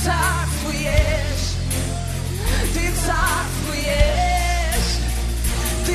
царствуешь, ты царствуешь, ты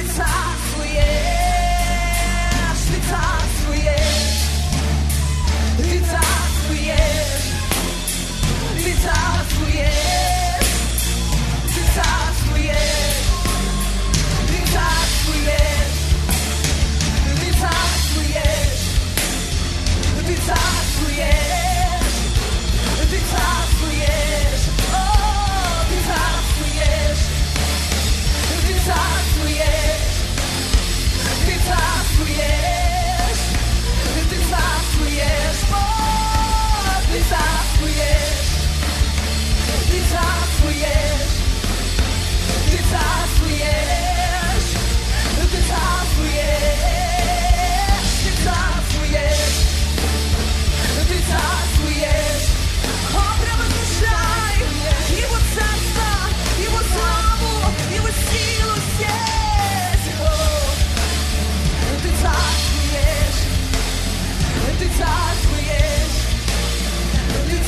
царствуешь, ты царствуешь, ты царствуешь, ты царствуешь, ты царствуешь, ты царствуешь, ты царствуешь, ты царствуешь, ты царствуешь, о, ты царствуешь, ты царствуешь, ты царствуешь, ты царствуешь, о, ты царствуешь, ты царствуешь, ты царствуешь, ты царствуешь, ты царствуешь, ты царствуешь, о, провозглашай Его царство, Его славу, Его силу здесь, о, ты царствуешь, ты царствуешь, ты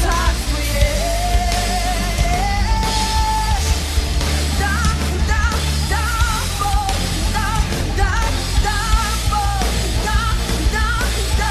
царствуешь, да, да, да, Бог, да, да, да, Бог, да, да, да,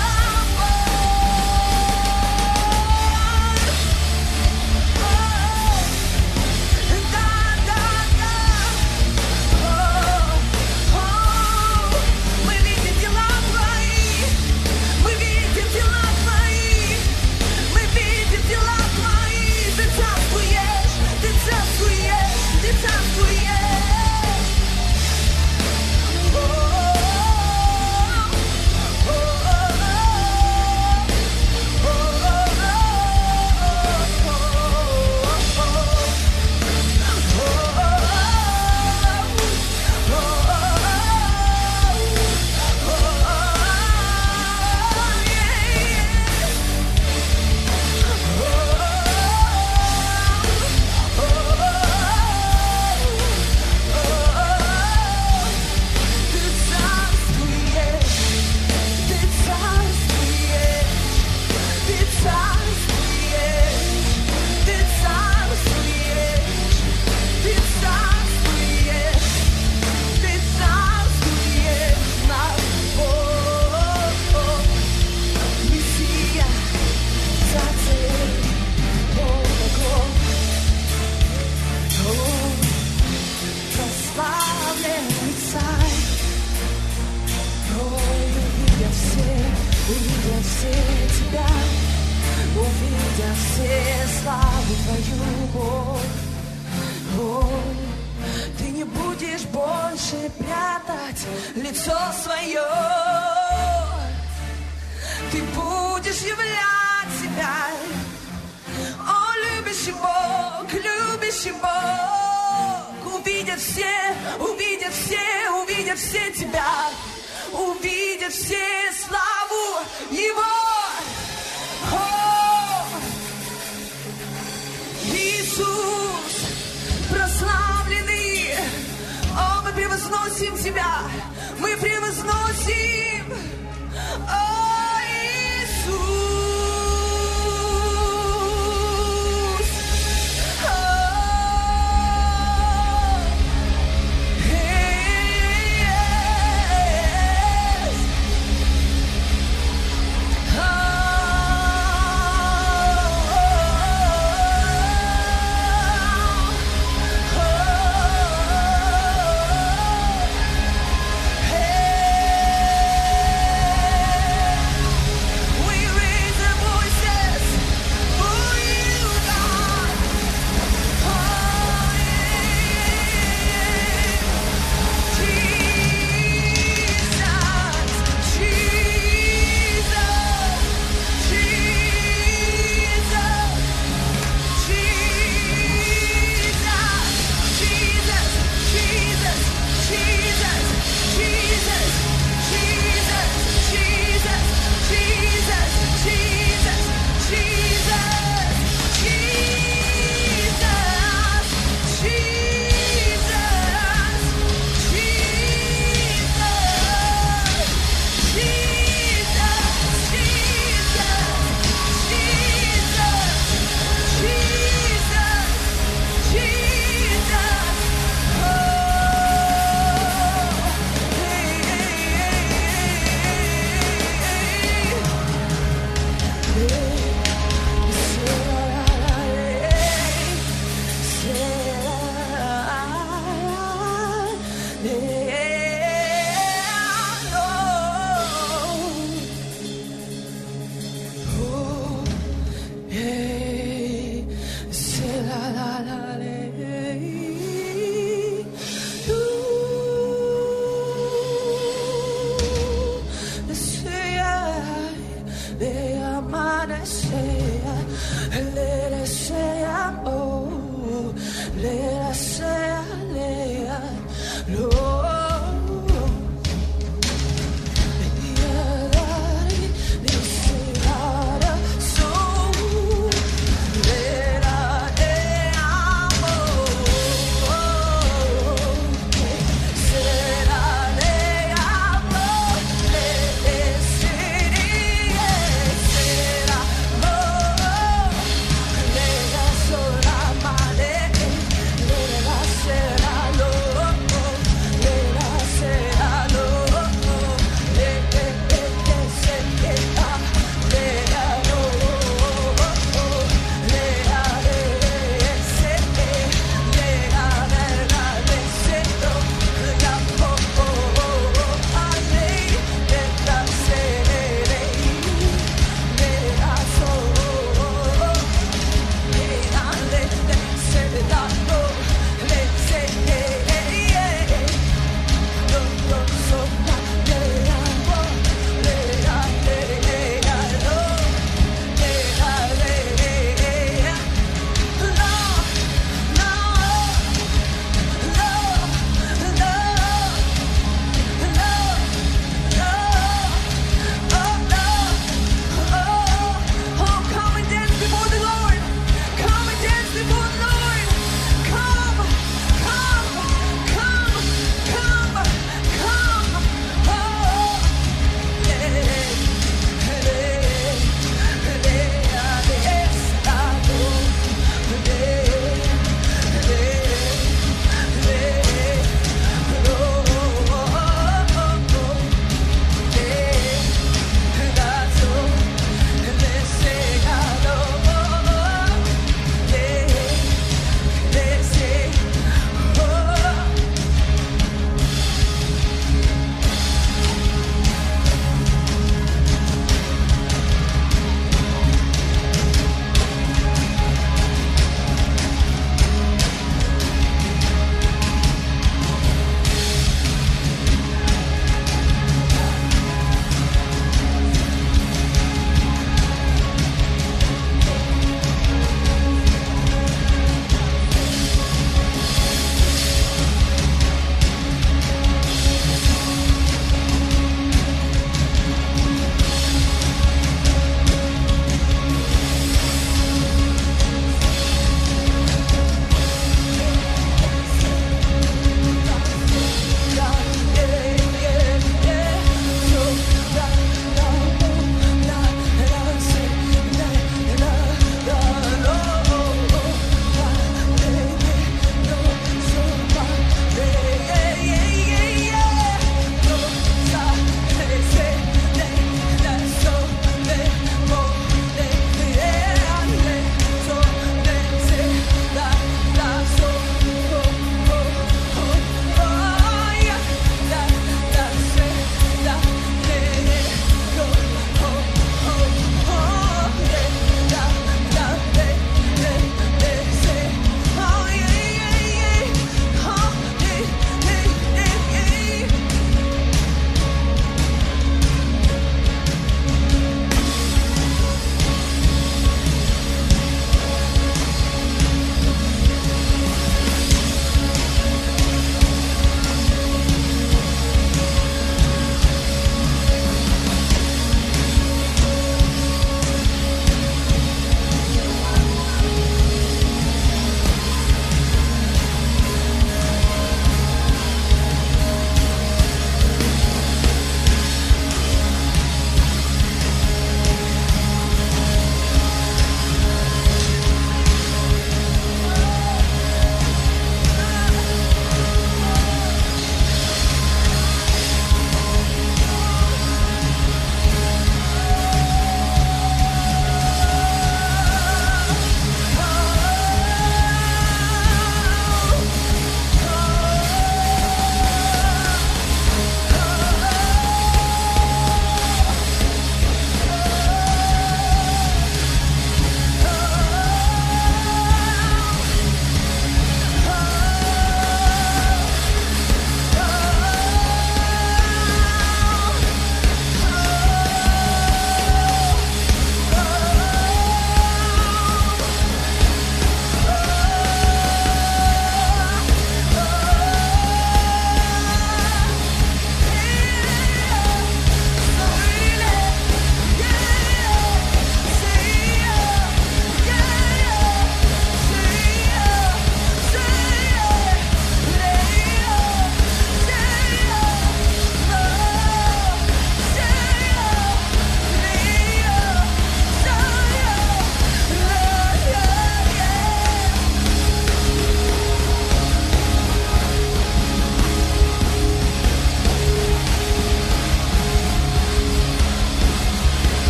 мы видим дела Твои, мы видим дела Твои, мы видим дела Твои, Ты царствуешь, Ты царствуешь, Ты царствуешь. Прославленный царь, увидя все тебя, увидя все славу Твою, Ты не будешь больше прятать лицо свое, Ты будешь являть себя, о, любящий Бог, увидят все, увидят все, увидят все тебя, увидят все славу Его. О, Иисус, прославленный, о, мы превозносим Тебя, мы превозносим, о, Иисус. Let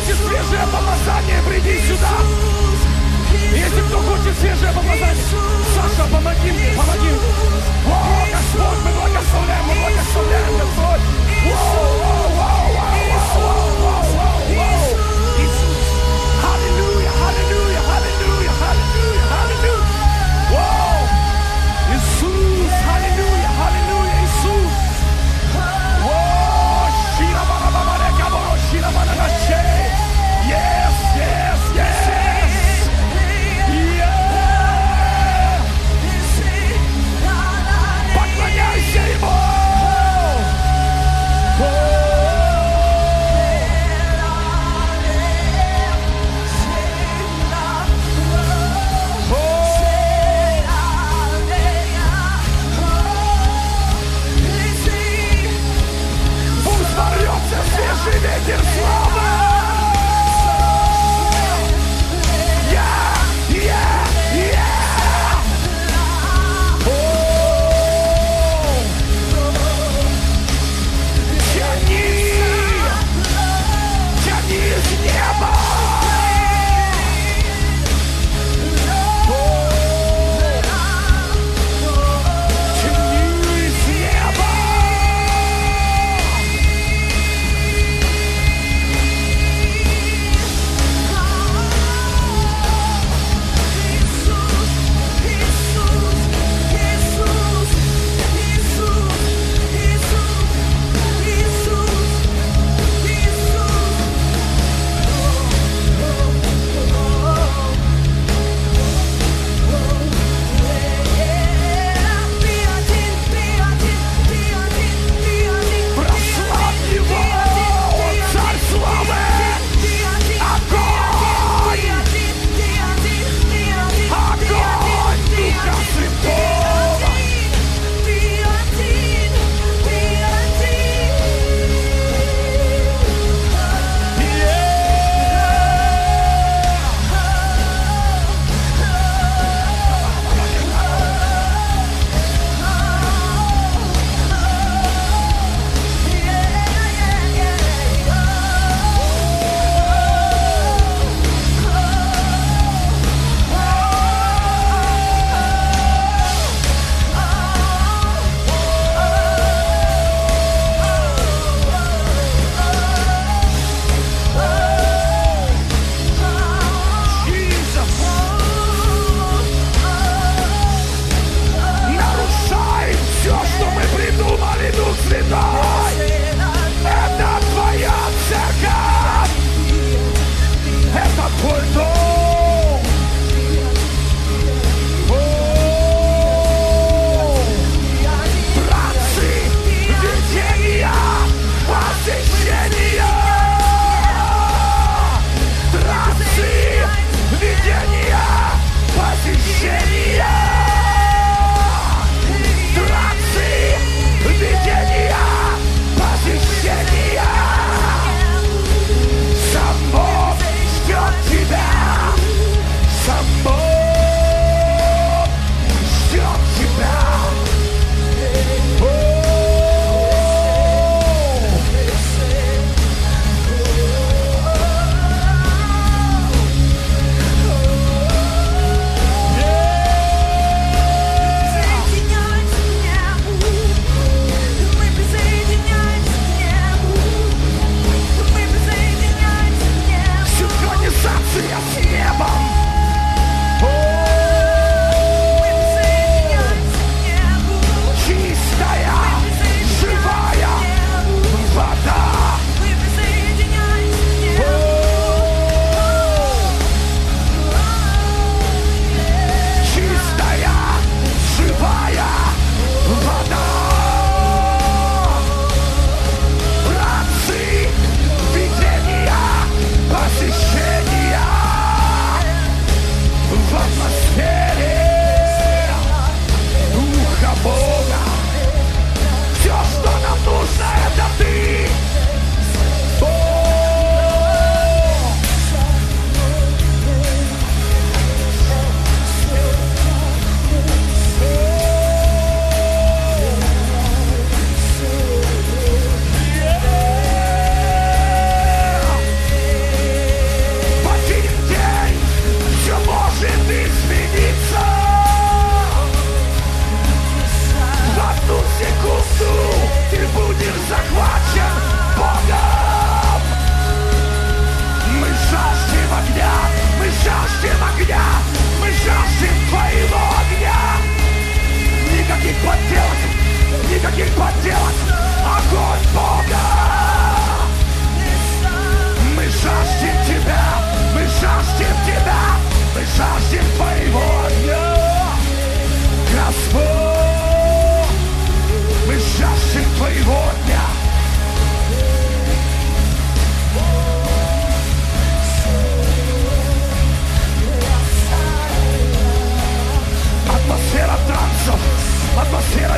хочет свежее помазание, приди сюда. Если кто хочет свежее помазание, Саша, помоги мне, помоги мне. О, Господь, мы благословляем, Господь. Иисус. Аллилуйя, аллилуйя, аллилуйя, аллилуйя, аллилуйя. Вау! Иисус, аллилуйя, аллилуйя, Иисус. Вау! Шира-бара-бара-река, шира-бара-раче. Yes, yes, yes.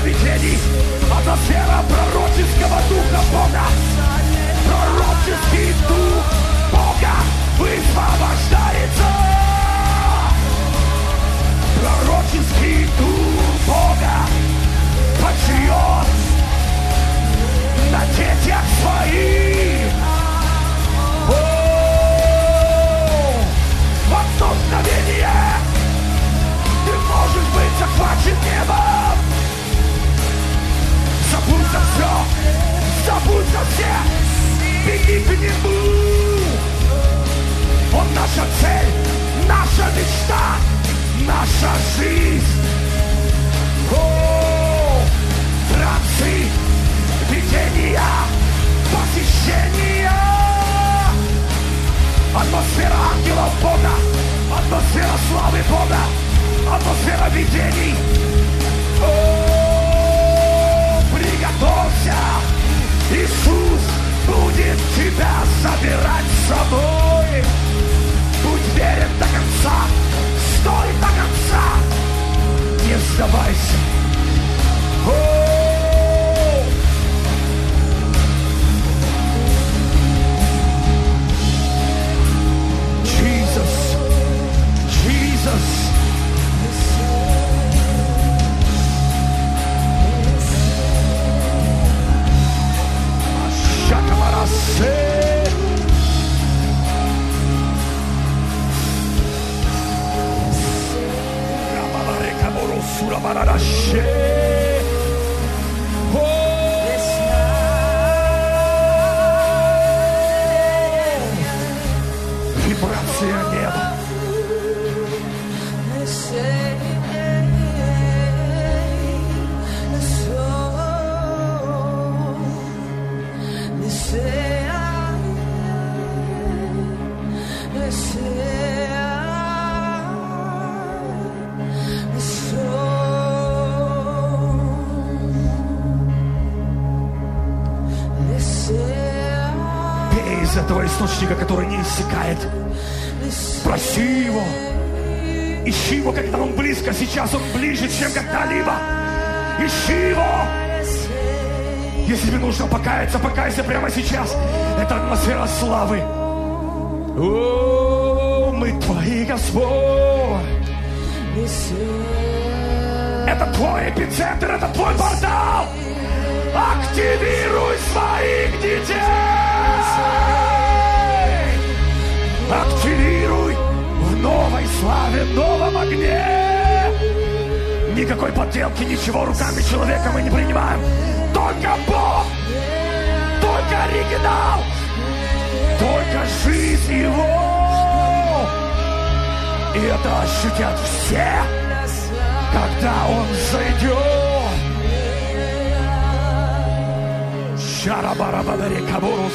видений, атмосфера пророческого духа Бога. Пророческий дух Бога высвобождается. Пророческий дух Бога почиет на детях своих. О, в одно мгновение ты можешь быть захвачен небом. Забудь за все, забудь за всех, беги к нему. Он наша цель, наша мечта, наша жизнь. О, трансы, видения, посещения. Атмосфера ангелов Бога, атмосфера славы Бога, атмосфера видений. О, приготовься, Иисус будет тебя забирать с собой. Будь верен до конца, стой до конца, не сдавайся. Jesus, Jesus. Shakamarase. Rababareka borosura bararashe. Вибрация неба. Пей из этого источника, который не иссякает. Проси его. Ищи его, когда он близко. Сейчас он ближе, чем когда-либо. Ищи его. Если тебе нужно покаяться, покайся прямо сейчас. Это атмосфера славы. О, мы твои, Господь. Это твой эпицентр, это твой портал. Активируй своих детей. Активируй в новой славе, в новом огне. Никакой подделки, ничего руками человека мы не принимаем. Только Бог, только оригинал, только жизнь Его. И это ощутят все, когда Он зайдет. Шарабарабадарекабурус.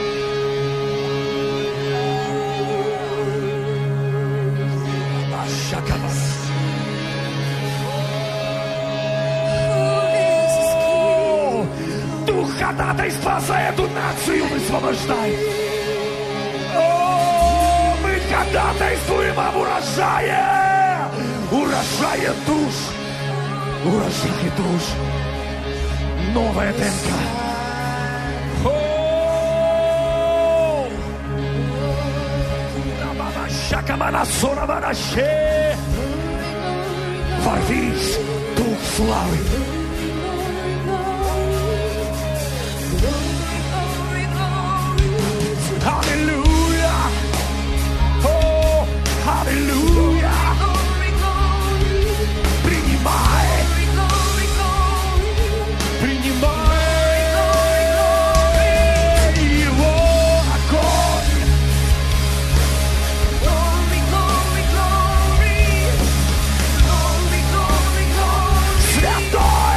Дух ходатайства за эту нацию высвобождай. О, мы ходатайствуем об урожае. Урожае душ. Урожае душ. Новая ДНК. Ворвись, дух славы. Аллилуйя! О, аллилуйя! Принимай! Принимай его огонь! Святой!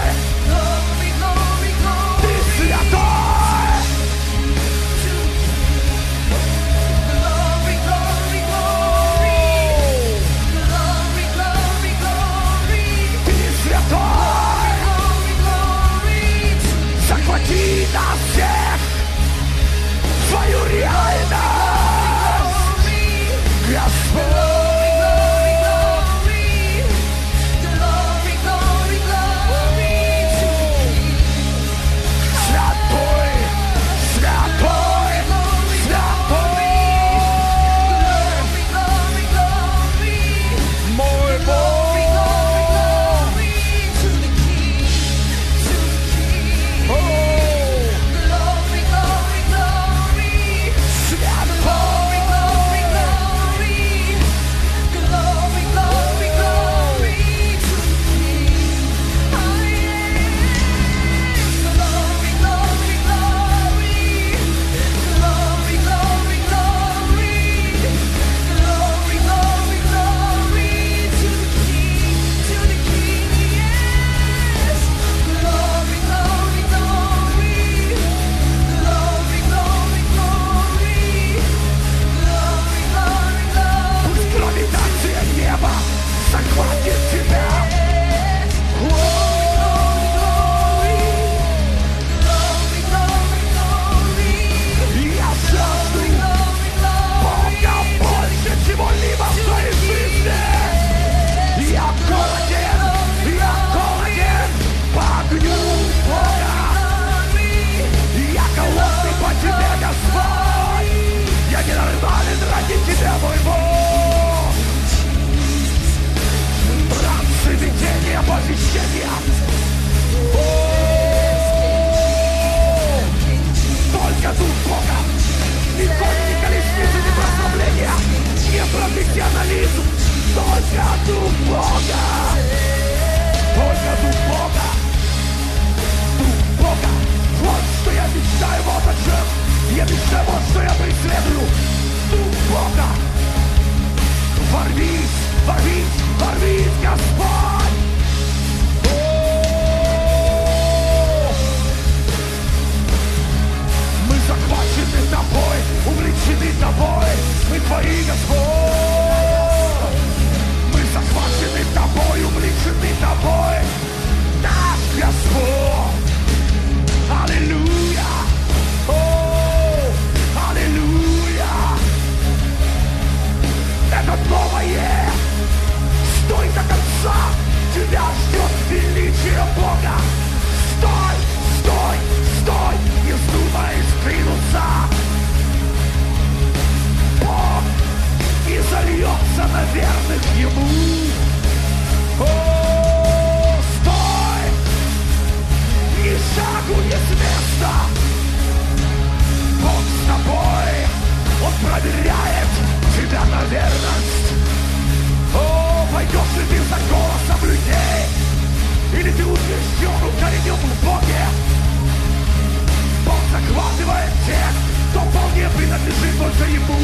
принадлежит только Ему.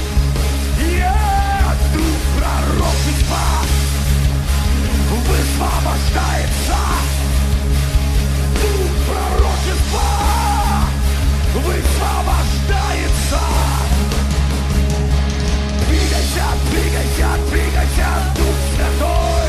Дух пророчества высвобождается. Дух пророчества высвобождается. Двигайся, двигайся, двигайся, Дух Святой.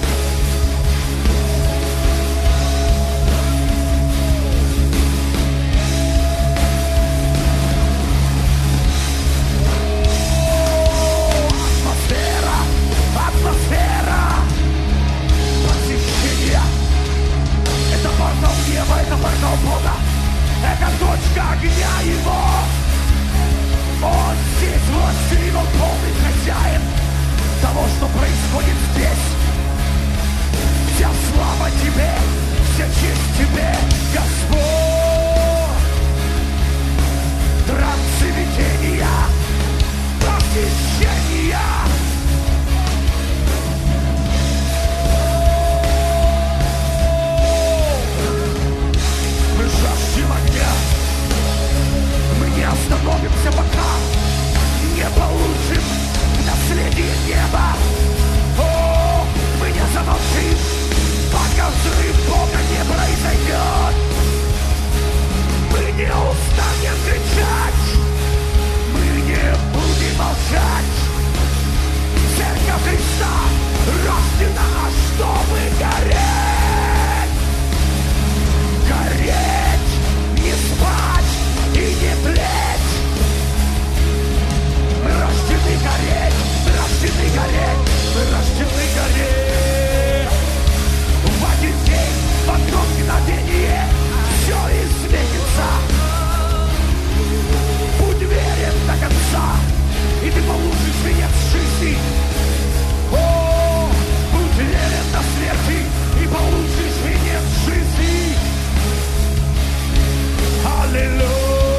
Атмосфера посещения. Это портал неба, это портал Бога. Это точка огня Его. Он здесь властелин, Он полный хозяин того, что происходит здесь. Вся слава Тебе, вся честь Тебе, Господь. Трансы видения, посещения. Мы жаждем огня. Мы не остановимся, пока не получим наследие неба. О, мы не замолчим, пока взрыв Бога не произойдет. Мы не устанем кричать, мы не будем молчать. Церковь Христа рождена, чтобы гореть. Гореть, не спать и не тлеть. Мы рождены гореть, мы рождены гореть, мы рождены гореть. В один день, в одно мгновение все изменится. Будь верен до конца, и ты получишь венец жизни. О, будь верен до смерти, и получишь венец жизни. Аллилуйя.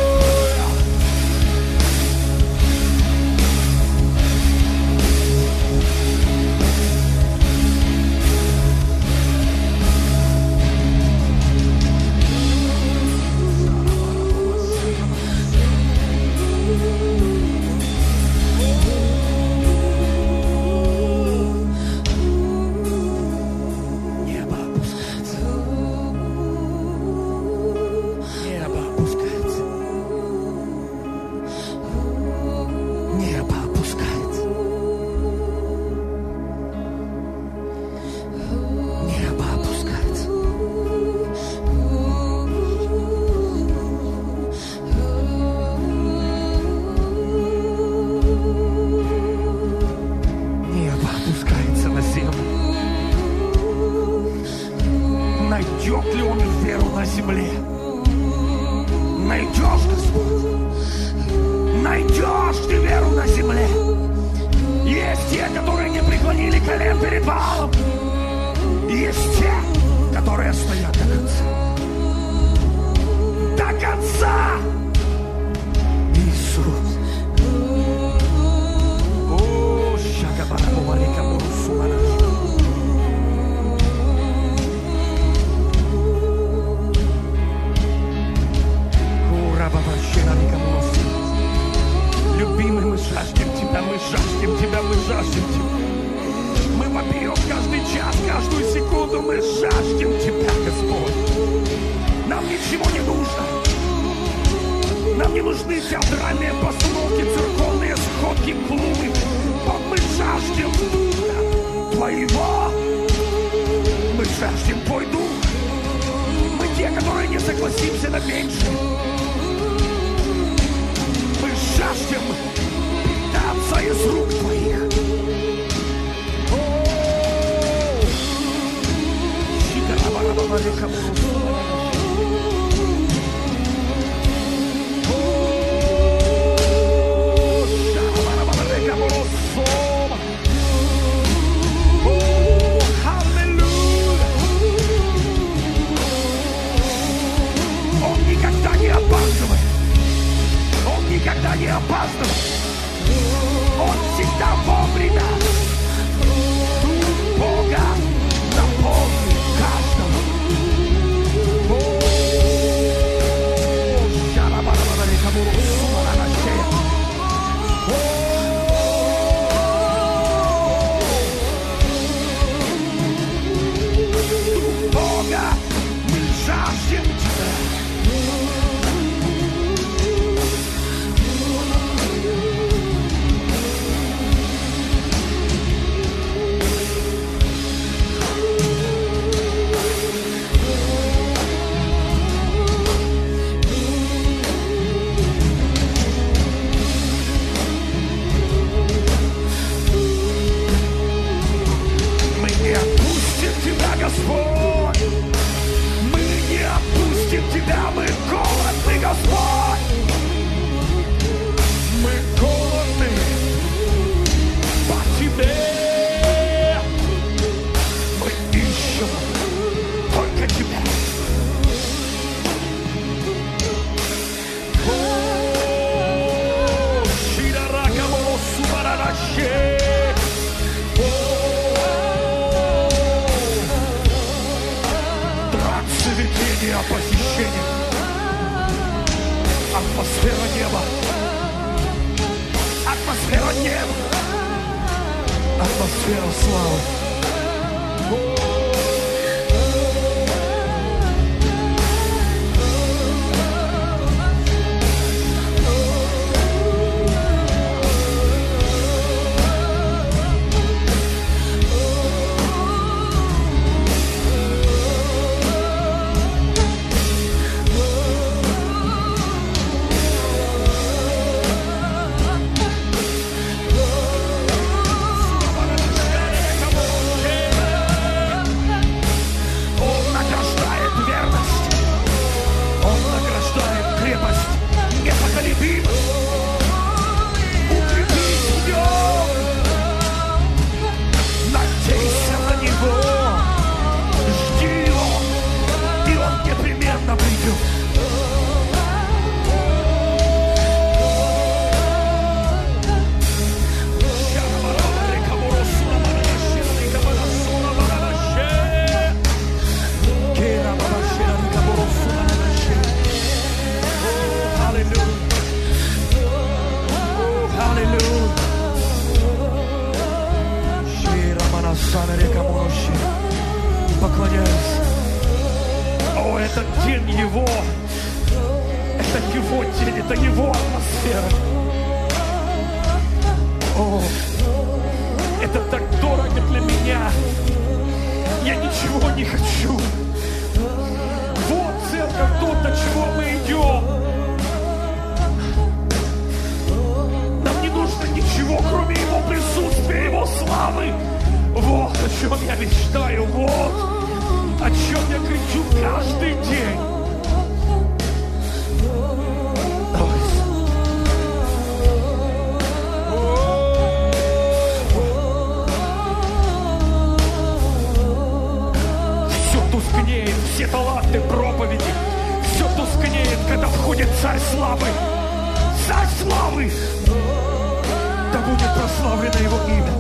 Найдет ли он веру на земле? Найдешь, Господь? Найдешь ты веру на земле? Есть те, которые не преклонили колен перед Баалом. Есть те, которые стоят до конца. До конца! Иисус. О, Шакабарабумарика Бурусумара. Любимый, мы жаждем Тебя, мы жаждем Тебя, мы жаждем Тебя. Мы вопием каждый час, каждую секунду, мы жаждем Тебя, Господь. Нам ничего не нужно. Нам не нужны театральные постановки, церковные сходки, клубы. Мы жаждем Духа Твоего. Мы жаждем Твой Дух. Мы те, которые не согласимся на меньшее. Жаждем питаться из рук Твоих. Он никогда не опаздывает. Он никогда не опаздывает. Он всегда вовремя. Дух Бога наполнит каждого. О, жаждем Тебя. Господь, мы не отпустим Тебя, мы голодны, Господь, мы голодны по Тебе, мы ищем только Тебя. О, Ширарака Молосу Барараше. Посещение, атмосфера неба, атмосфера неба, атмосфера славы. Поклоняюсь. О, этот день Его. Это Его день, это Его атмосфера. О, это так дорого для меня. Я ничего не хочу. Вот церковь, то, до чего мы идем. Нам не нужно ничего, кроме Его присутствия, Его славы. Вот о чем я мечтаю, вот о чем я кричу каждый день. Все тускнеет, все таланты проповеди, все тускнеет, когда входит Царь Славы. Царь Славы! Да будет прославлено Его имя.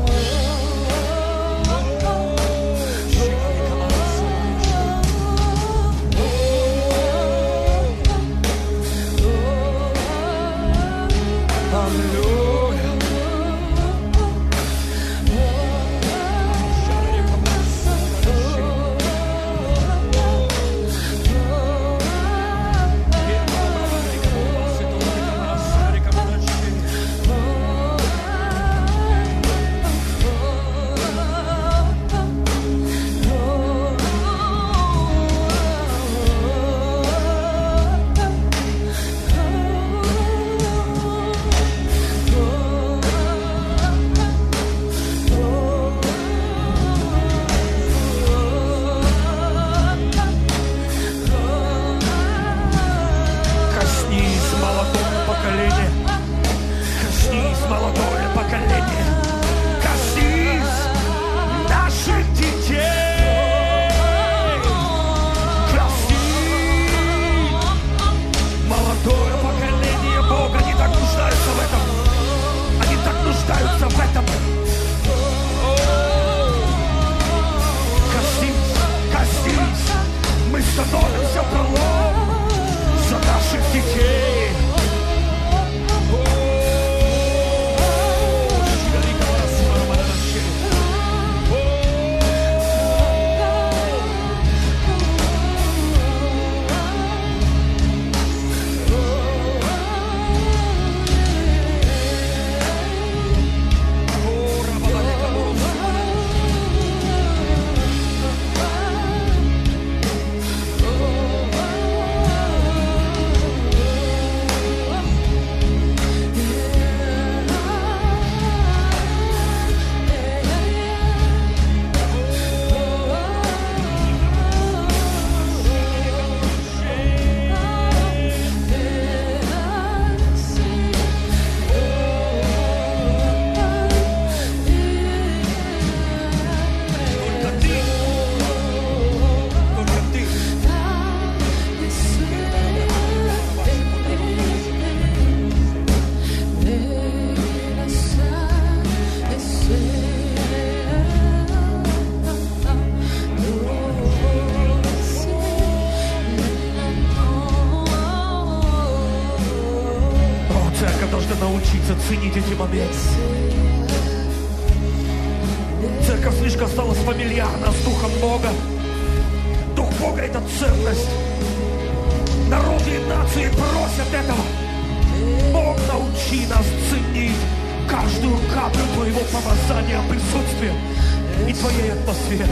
научимся ценить эти моменты. Церковь слишком стала фамильярна с Духом Бога. Дух Бога — это ценность. Народы и нации просят этого. Бог, научи нас ценить каждую каплю Твоего помазания, присутствия и Твоей атмосферы.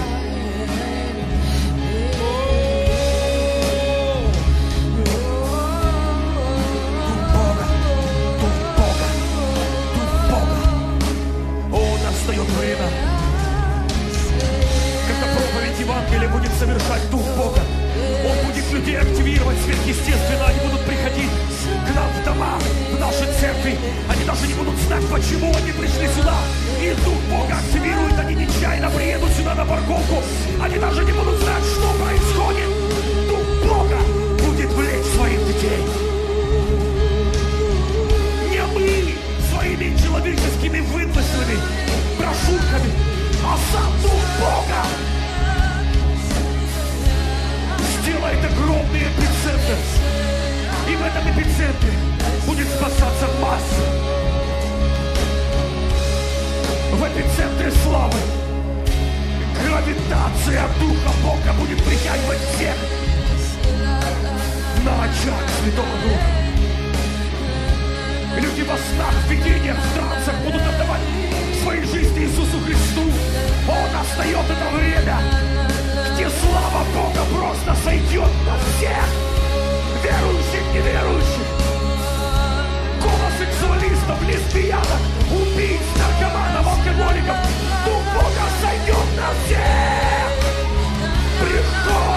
Дух Бога, Дух Бога, Дух Бога. О, настает время, когда проповедь Евангелия будет совершать Дух Бога. Он будет людей активировать сверхъестественно. Они будут приходить к нам в дома, в наши церкви. Они даже не будут знать, почему они пришли сюда. И Дух Бога активирует. Они нечаянно приедут сюда на парковку. Они даже не будут знать, что происходит. Дух Бога будет влечь своих детей. Не мы своими человеческими вымыслами, брошюрками, а сам Дух Бога сделает огромный эпицентр. И в этом эпицентре будет спасаться масса. В эпицентре славы гравитация Духа Бога будет притягивать всех на очаг Святого Духа. Люди во снах, в видениях, в трансах будут отдавать свои жизни Иисусу Христу. Он настает это время, где слава Бога просто сойдет на всех, верующих, неверующих, гомосексуалистов, лесбиянок, убийц, наркоманов, алкоголиков. Дух Бога сойдет на всех. Приходит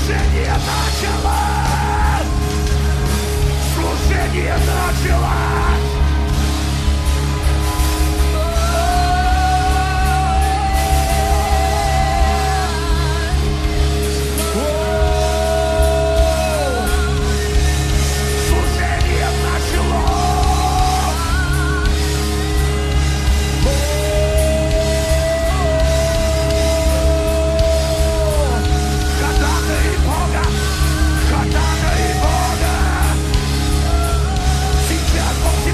Служение началось! Служение началось! Служение началось! Ходатай Бога! Ходатай Бога! Сейчас Бог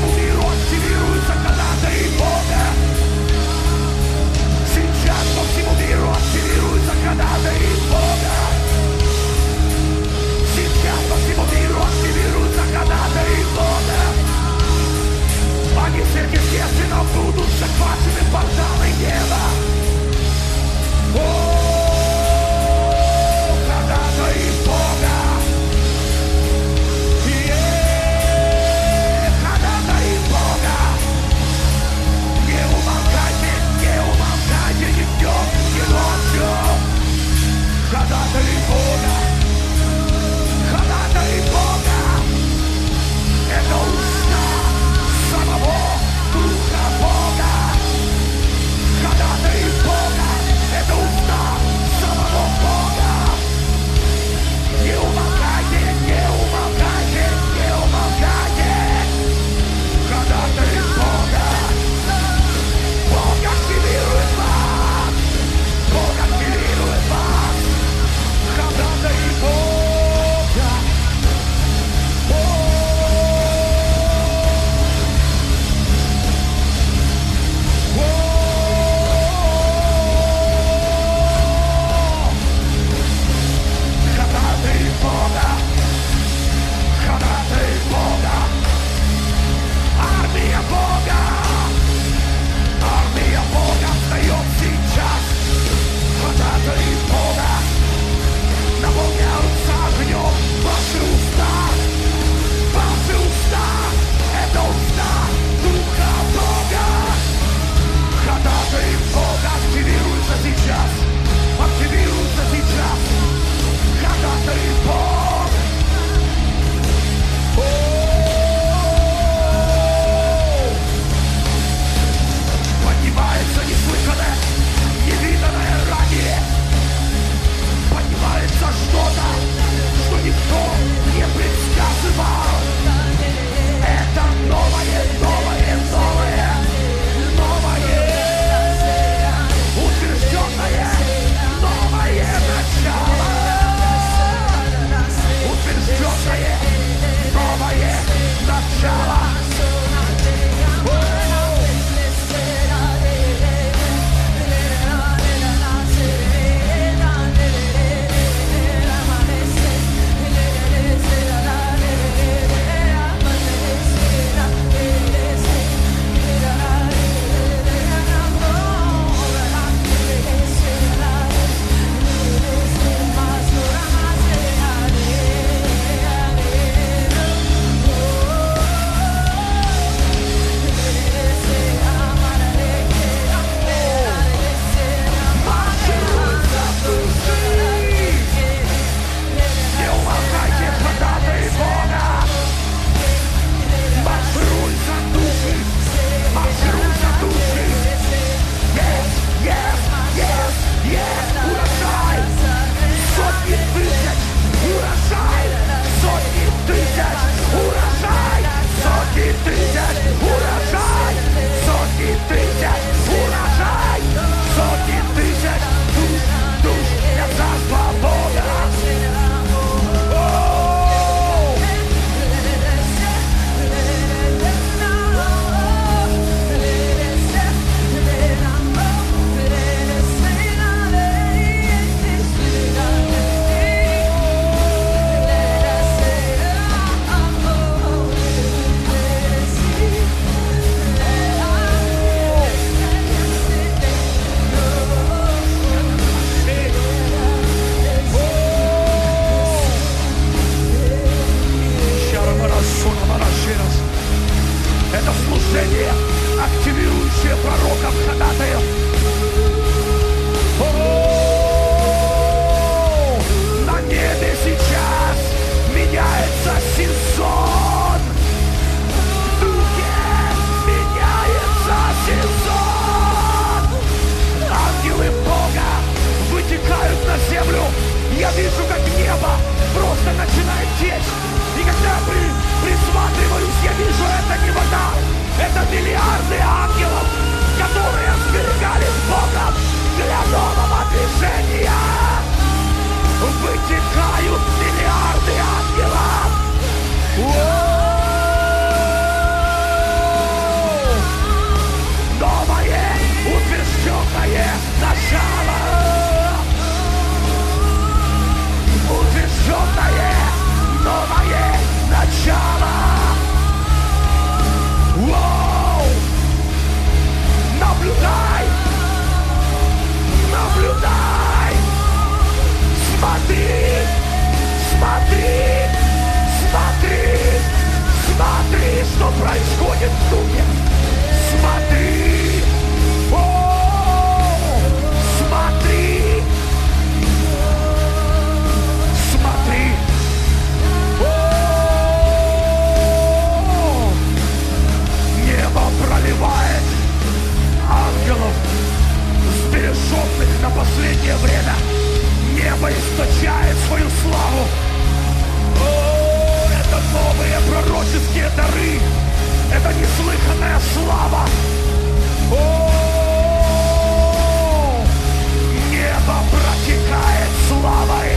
дары, это неслыханная слава. Небо протекает славой.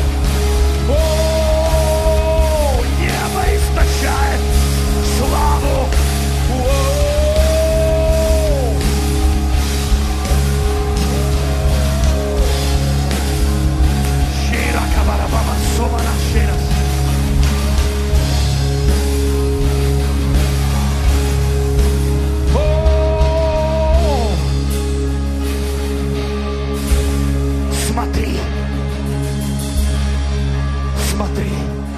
Небо источает славу. Смотри, смотри,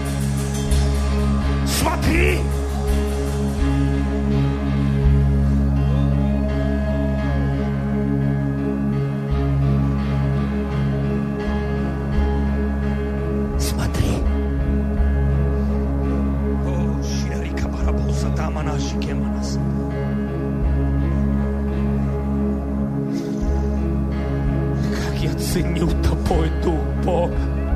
смотри. Смотри. О, Шерика Барабуса Таманаши Кеманас. Как я ценю тобой, Дух Бога.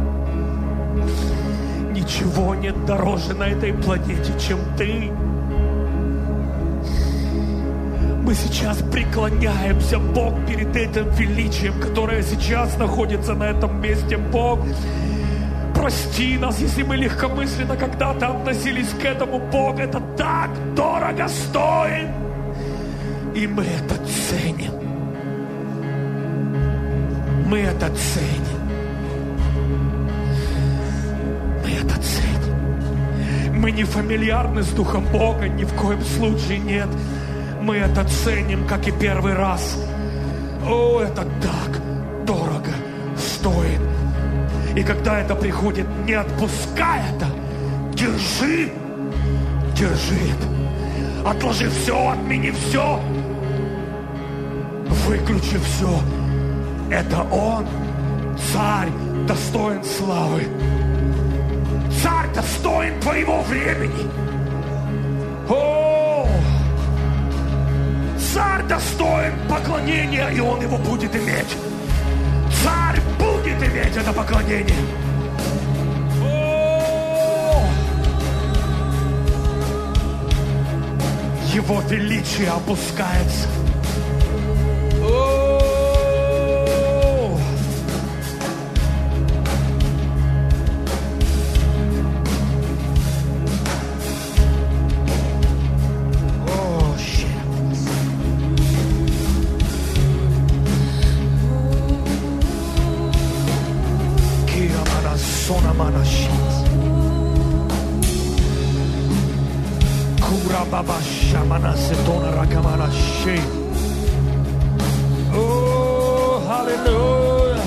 Ничего нет дороже на этой планете, чем ты. Мы сейчас преклоняемся, Бог, перед этим величием, которое сейчас находится на этом месте. Бог, прости нас, если мы легкомысленно когда-то относились к этому. Бог, это так дорого стоит. И мы это ценим. Мы это ценим. Мы это ценим. Мы не фамильярны с Духом Бога, ни в коем случае нет. Мы это ценим, как и первый раз. О, это так дорого стоит. И когда это приходит, не отпускай это. Держи. Держи это. Отложи все, отмени все. Выключи все. Это Он, Царь, достоин славы. Царь достоин твоего времени. О! Царь достоин поклонения, и Он его будет иметь. Царь будет иметь это поклонение. О! Его величие опускается. Oh, hallelujah.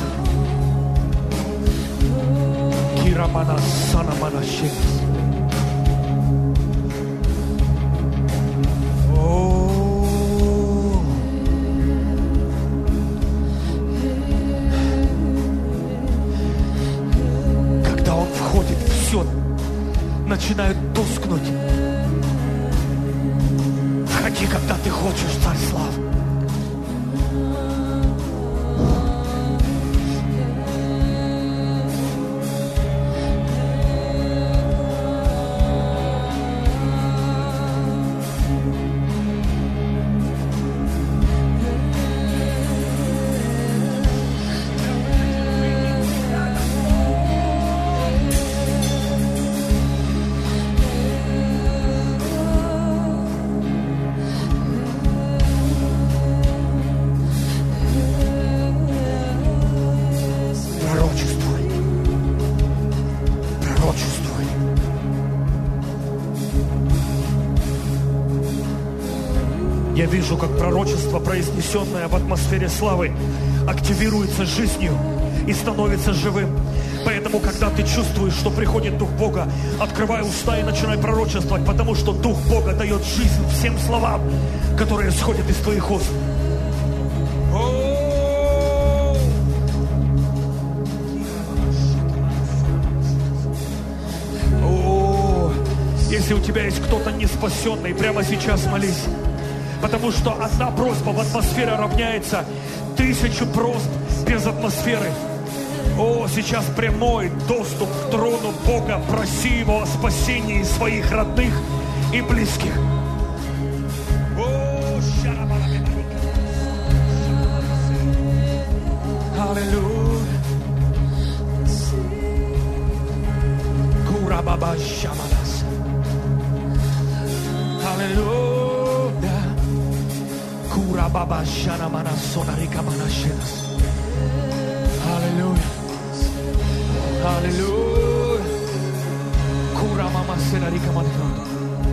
Kiramana sanamana shit. Oh. Когда Он входит, все начинает тускнуть. Входи, когда ты хочешь, Царь славы. Я вижу, как пророчество, произнесенное в атмосфере славы, активируется жизнью и становится живым. Поэтому, когда ты чувствуешь, что приходит Дух Бога, открывай уста и начинай пророчествовать, потому что Дух Бога дает жизнь всем словам, которые исходят из твоих уст. Если у тебя есть кто-то не спасенный, прямо сейчас молись. Потому что одна просьба в атмосфере равняется 1000 просьб без атмосферы. О, сейчас прямой доступ к трону Бога. Проси Его о спасении своих родных и близких. Аллилуйя. Курабаба Шаманас. Аллилуйя. Курабаба Шанаманас Сонарика Манашинас. Аллилуйя. Аллилуйя. Курамама Сенарика Манашинас.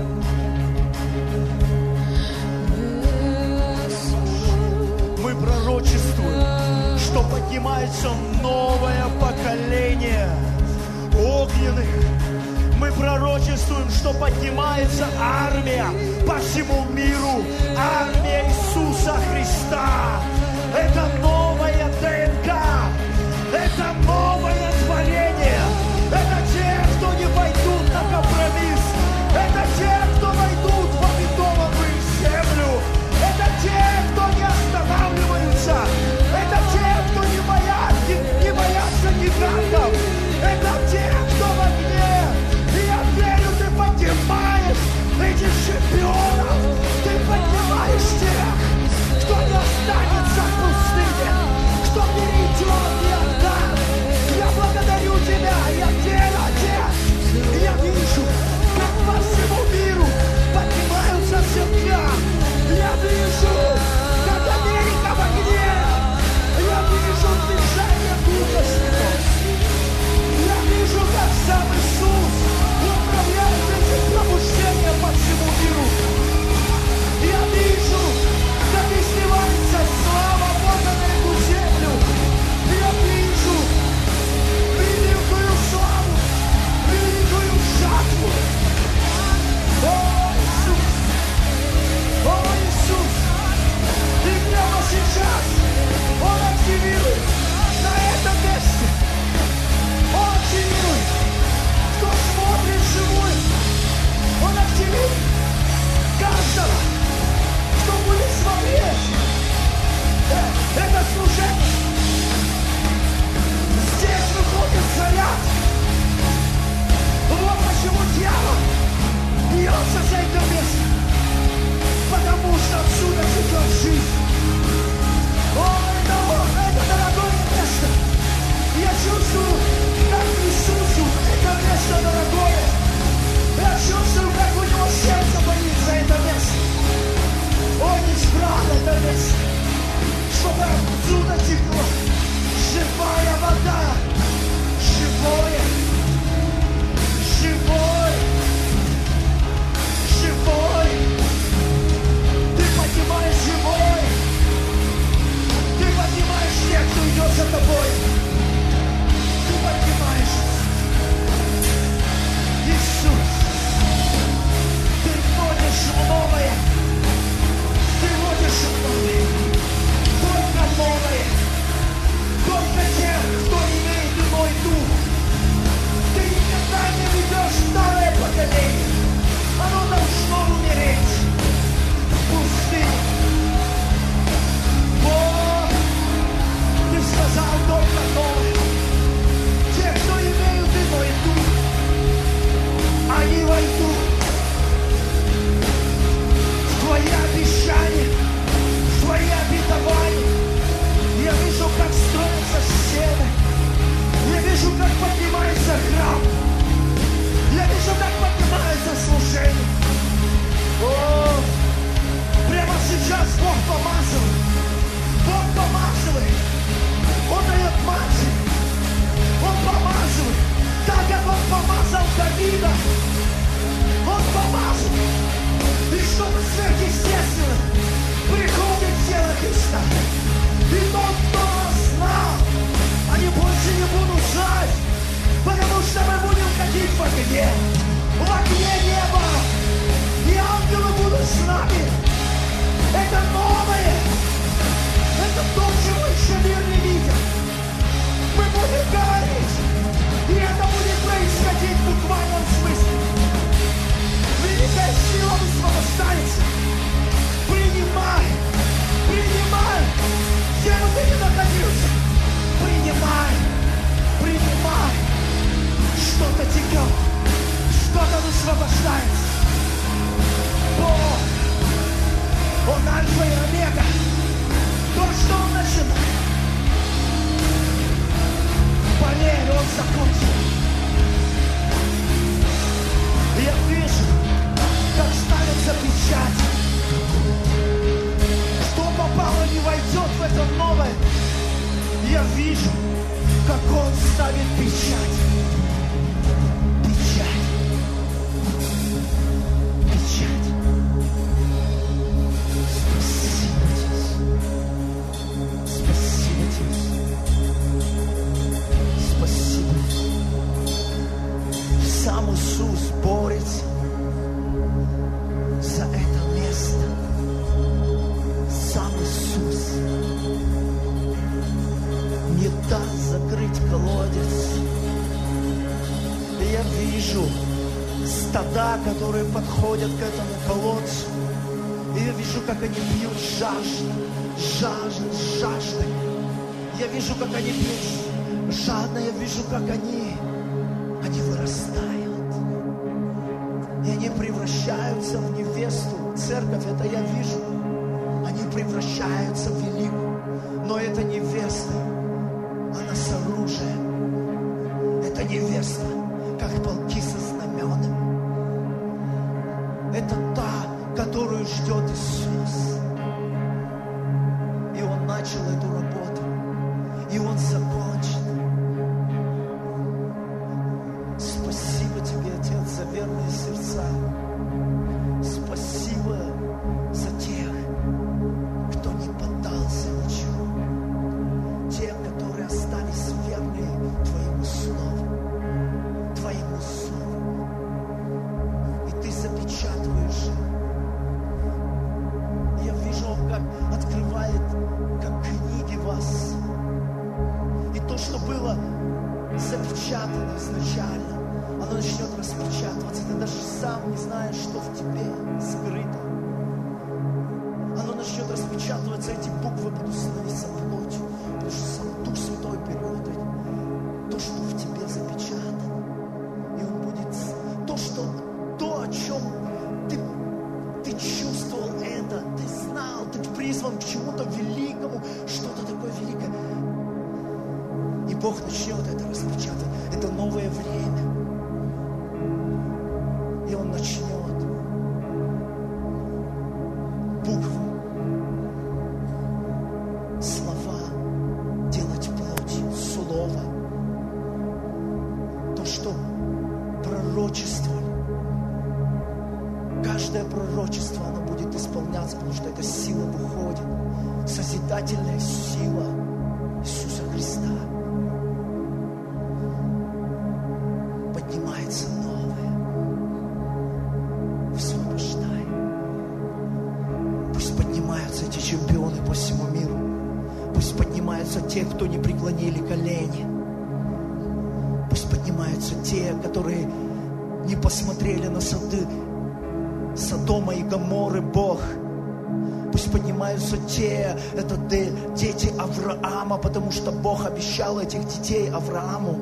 Мы пророчествуем, что поднимается новое поколение огненных. Мы пророчествуем, что поднимается армия по всему миру. Армия Иисуса Христа. Это новая ДНК. Это новое творение. Это те, кто не пойдут на компромисс. Это те, кто войдут в обетованную землю. Это те, кто не останавливаются. Это те, кто не боятся гигантов. Это те, кто в огне. И я верю, ты поднимаешь этих чемпионов. Ты поднимаешь тех, кто не останется в пустыне, кто перейдет и отдаст. Я благодарю тебя. Я верю, Отец. Я вижу, как по всему миру поднимаются церкви. Я вижу, как Америка в огне. Я вижу движение Духа Святого. Я вижу, как сам Иисус управляет этим пробуждением по всему миру. Я вижу, как изливается слава Бога на эту землю. Я вижу великую славу, великую жатву. О, Иисус! О, Иисус! И прямо сейчас Он активирует на этом месте. Он активирует. Кто смотрит живой, Он активирует каждого, кто будет смотреть это служение. Здесь выходит заряд. Вот почему дьявол бьется за это место. Потому что отсюда течет жизнь. О, это дорогое место. Я чувствую, как Иисусу это место дорогое. Я чувствую, как у него сердце болит за это место. Он избрал это место, чтобы отсюда текло живая вода. Живое. Живой. Живой. Ты поднимаешь живой. Ты поднимаешь тех, кто идет за тобой. Ты поднимаешь. Иисус, ты вводишь в новое. Ты вводишь в новое. Только новое. Только тех, кто имеет иной дух. Ты никогда не ведешь старое поколение. Оно должно умереть. Пустыня. О, ты сказал только новое. Те, кто имеют иной дух, они войдут в твои обещания, в твои обетования. Я вижу, как строится стены. Я вижу, как поднимается храм. Я вижу, как поднимается служение. О, прямо сейчас Бог помазывает. Бог помазывает. Он дает мантию. Он помазывает. Так, как Он помазал Давида. Он помазывает. И чтобы сверхъестественно приходит тело Христа. И тот, кто нас знал, они больше не будут знать. Потому что мы будем ходить в огне. В огне неба. И ангелы будут с нами. Это новое. Это то, чего еще мир не видел. Мы будем говорить. И это будет происходить в буквальном смысле. Великая сила высвобождается. Принимай. Принимай. Где бы ты ни находился. Принимай. Принимай. Что-то текет. Что-то высвобождается. Он альфа и омега. То, что Он начинал. Поверь, Он закончил. Я вижу, как ставится печать. Что попало, не войдет в это новое. Я вижу, как Он ставит печать. Печать. Печать. Спасибо тебе. Спасибо тебе. Спасибо. Сам Иисус борется за это место. Сам Иисус не даст закрыть колодец. И я вижу стада, которые подходят к этому колодцу. И я вижу, как они пьют жаждой. Я вижу, как они пьют жадно. Я вижу, как они вырастают. И они превращаются в невесту. Церковь, это я вижу. Они превращаются в великую. Но это невеста. Она с оружием. Это невеста, как полки со знаменами. Это та, которую ждет Иисус. И Он начал эту работу. И Он закончит. Спасибо тебе, Отец, за верные сердца. Спасибо за тех, кто не поддался ничего. Те, которые остались верны Твоему Слову. Твоему Слову. И Ты запечатываешь. Я вижу, Он как открывает, как книги вас. И то, что было запечатано изначально, оно начнет распечатываться. Ты даже сам не знаешь, что в тебе скрыто. Оно начнет распечатываться, эти буквы будут становиться плотью. Потому что сам Дух Святой берет то, что в тебе запечатано. И Он будет то, о чем ты чувствовал это, ты знал, ты призван к чему-то великому, что-то такое великое. И Бог начнет это распечатывать. Это новое время. И Он начнет буквы, слова делать плотью, слово. То, что пророчествовали. Каждое пророчество, оно будет исполняться, потому что эта сила выходит. Созидательная сила Иисуса Христа. Поднимается новое. Высвобождай. Пусть поднимаются эти чемпионы по всему миру. Пусть поднимаются те, кто не преклонили колени. Пусть поднимаются те, которые не посмотрели на сады Содома и Гоморры, Бог. Пусть поднимаются те, это дети Авраама, потому что Бог обещал этих детей Аврааму.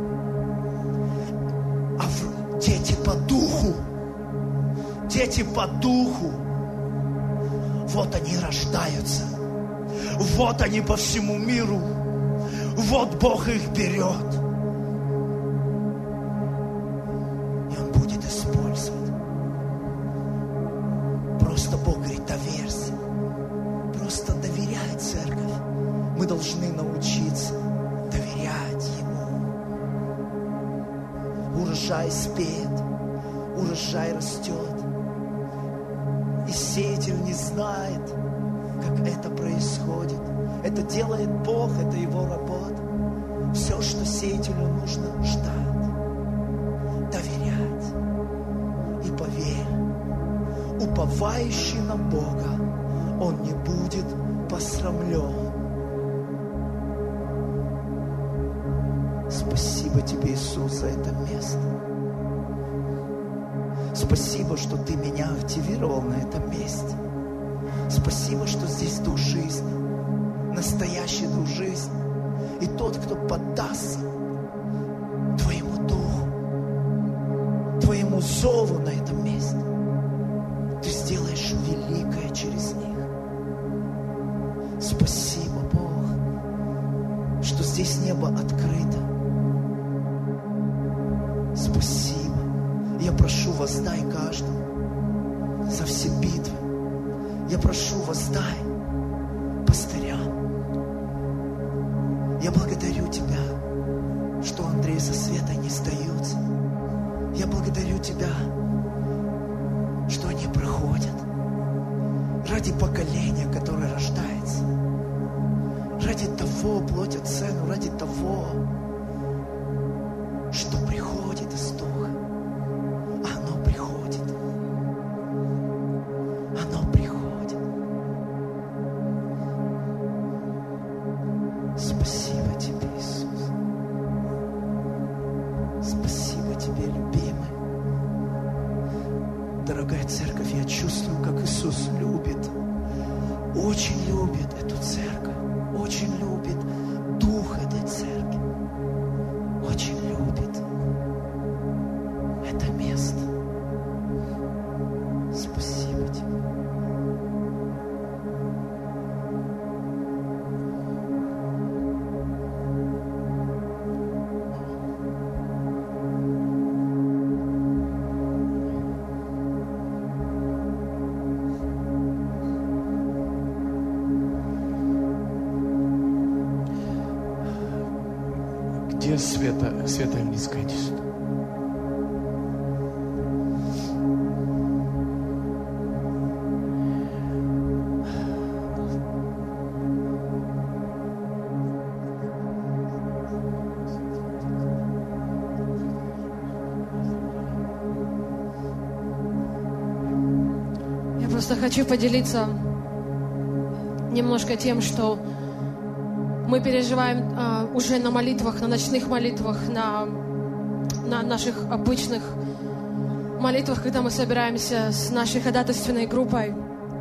Дети по духу. Дети по духу. Вот они рождаются. Вот они по всему миру. Вот Бог их берет. И Он будет использовать. Просто Бог говорит, доверься. Просто доверяй, церковь. Мы должны научиться доверять Ему. Урожай спеет, урожай растет. И сеятель не знает, как это происходит. Это делает Бог, это Его работа. Все, что сеятелю нужно, ждать, доверять. И поверь, уповающий на Бога, он не будет посрамлен. Спасибо тебе, Иисус, за это место. Спасибо, что Ты меня активировал на этом месте. Спасибо, что здесь Дух жизни, настоящий Дух жизни. И тот, кто поддастся Твоему Духу, Твоему зову на этом месте, Ты сделаешь великое через них. Спасибо, Бог, что здесь небо открыто. Спасибо. Я прошу, воздай каждому за все битвы. Я прошу, воздай пастырям. Я благодарю Тебя, что Андрей со Светой не сдаются. Я благодарю Тебя, что они проходят ради поколения, которое рождается. Ради того платят цену, ради того, что приходит из Духа. Оно приходит. Оно приходит. Спасибо Тебе, Иисус. Спасибо Тебе, любимый. Дорогая церковь, я чувствую, как Иисус любит, очень любит эту церковь, очень любит дух этой церкви, очень любит это место. Спасибо Тебе. Где Света Английская, иди сюда. Я просто хочу поделиться немножко тем, что мы переживаем уже на молитвах, на ночных молитвах, на наших обычных молитвах, когда мы собираемся с нашей ходатайственной группой.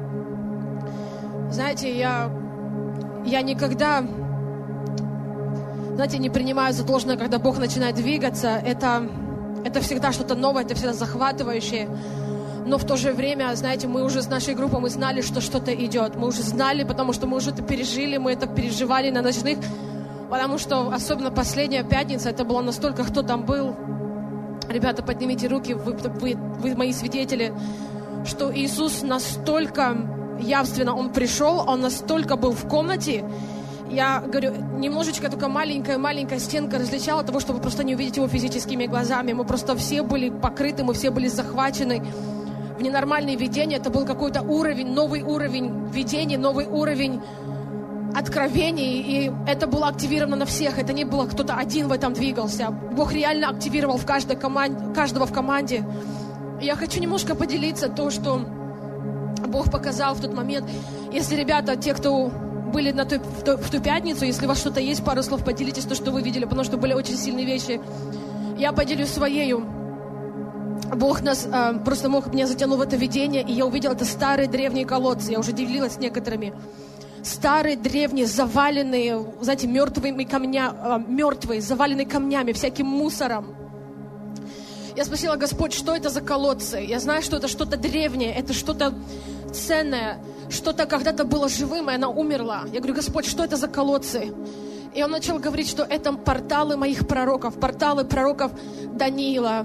Знаете, я никогда, не принимаю за должное, когда Бог начинает двигаться. Это всегда что-то новое, это всегда захватывающее. Но в то же время, знаете, мы уже с нашей группой, мы знали, что что-то идет. Мы уже знали, потому что мы уже это пережили, мы это переживали на ночных. Потому что, особенно последняя пятница, это было настолько, кто там был. Ребята, поднимите руки, вы мои свидетели, что Иисус настолько явственно, Он пришел, Он настолько был в комнате. Я говорю, немножечко только маленькая стенка различала того, чтобы просто не увидеть Его физическими глазами. Мы просто все были покрыты, мы все были захвачены в ненормальное видение. Это был какой-то уровень, новый уровень видения, новый уровень откровений. И это было активировано на всех. Это не было кто-то один в этом двигался. Бог реально активировал каждого в команде. И я хочу немножко поделиться то, что Бог показал в тот момент. Если, ребята, те, кто были в ту пятницу, если у вас что-то есть, пару слов поделитесь, то, что вы видели, потому что были очень сильные вещи. Я поделюсь своею. Бог меня затянул в это видение, и я увидела это старые древние колодцы. Я уже делилась с некоторыми. Старые, древние, заваленные, знаете, мертвые, заваленные камнями, всяким мусором. Я спросила: Господь, что это за колодцы? Я знаю, что это что-то древнее, это что-то ценное, что-то когда-то было живым, и оно умерло. Я говорю: Господь, что это за колодцы? И Он начал говорить, что это порталы моих пророков, порталы пророков Даниила,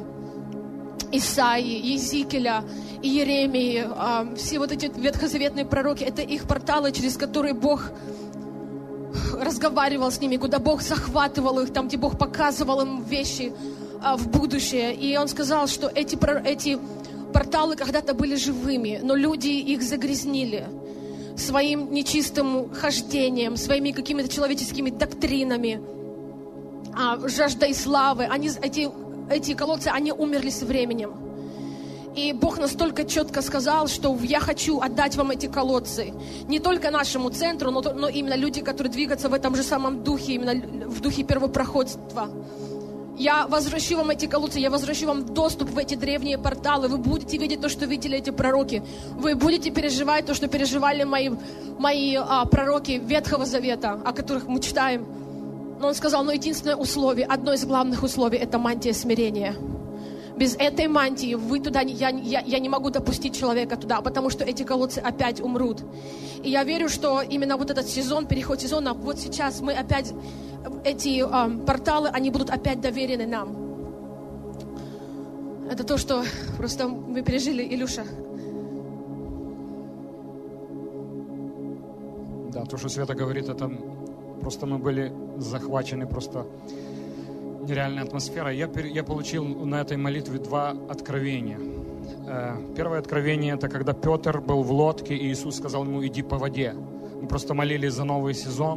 Исаии, Иезекииля, Иеремии, все вот эти ветхозаветные пророки, это их порталы, через которые Бог разговаривал с ними, куда Бог захватывал их, там, где Бог показывал им вещи в будущее. И Он сказал, что эти порталы когда-то были живыми, но люди их загрязнили своим нечистым хождением, своими какими-то человеческими доктринами, жаждой славы. Эти колодцы, они умерли со временем. И Бог настолько четко сказал, что я хочу отдать вам эти колодцы. Не только нашему центру, но именно люди, которые двигаются в этом же самом духе, именно в духе первопроходства. Я возвращу вам эти колодцы, я возвращу вам доступ в эти древние порталы. Вы будете видеть то, что видели эти пророки. Вы будете переживать то, что переживали мои пророки Ветхого Завета, о которых мы читаем. Но Он сказал, единственное условие, одно из главных условий, это мантия смирения. Без этой мантии вы туда, я не могу допустить человека туда, потому что эти колодцы опять умрут. И я верю, что именно вот этот сезон, переход сезона, вот сейчас мы опять, эти порталы, они будут опять доверены нам. Это то, что просто мы пережили, Илюша. Да, то, что Света говорит, это просто мы были захвачены просто нереальной атмосферой. Я получил на этой молитве 2 откровения. Первое откровение — это когда Петр был в лодке, и Иисус сказал ему: иди по воде. Мы просто молились за новый сезон.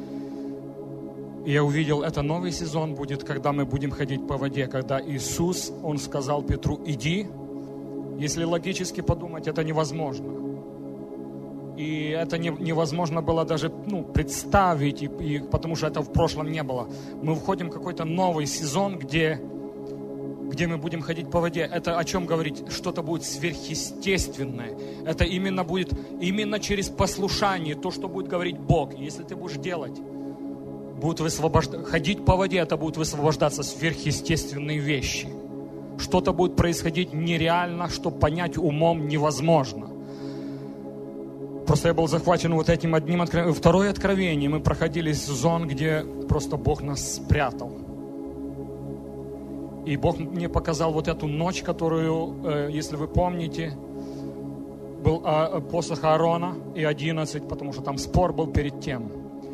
И я увидел, это новый сезон будет, когда мы будем ходить по воде. Когда Иисус, Он сказал Петру: иди. Если логически подумать, это невозможно. И это невозможно было даже представить, потому что это в прошлом не было. Мы входим в какой-то новый сезон, где мы будем ходить по воде. Это о чем говорить? Что-то будет сверхъестественное. Это именно будет через послушание, то, что будет говорить Бог. Если ты будешь делать, ходить по воде, это будут высвобождаться сверхъестественные вещи. Что-то будет происходить нереально, что понять умом невозможно. Просто я был захвачен вот этим одним откровением. Второе откровение. Мы проходили сезон, где просто Бог нас спрятал. И Бог мне показал вот эту ночь, которую, если вы помните, был посох Аарона и 11, потому что там спор был перед тем.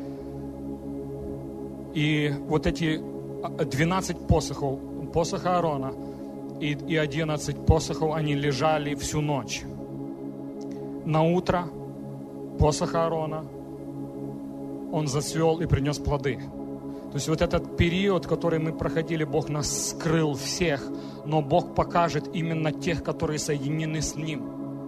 И вот эти 12 посохов, посох Аарона и 11 посохов, они лежали всю ночь. На утро посох Аарона, он зацвел и принес плоды. То есть вот этот период, который мы проходили, Бог нас скрыл всех, но Бог покажет именно тех, которые соединены с Ним.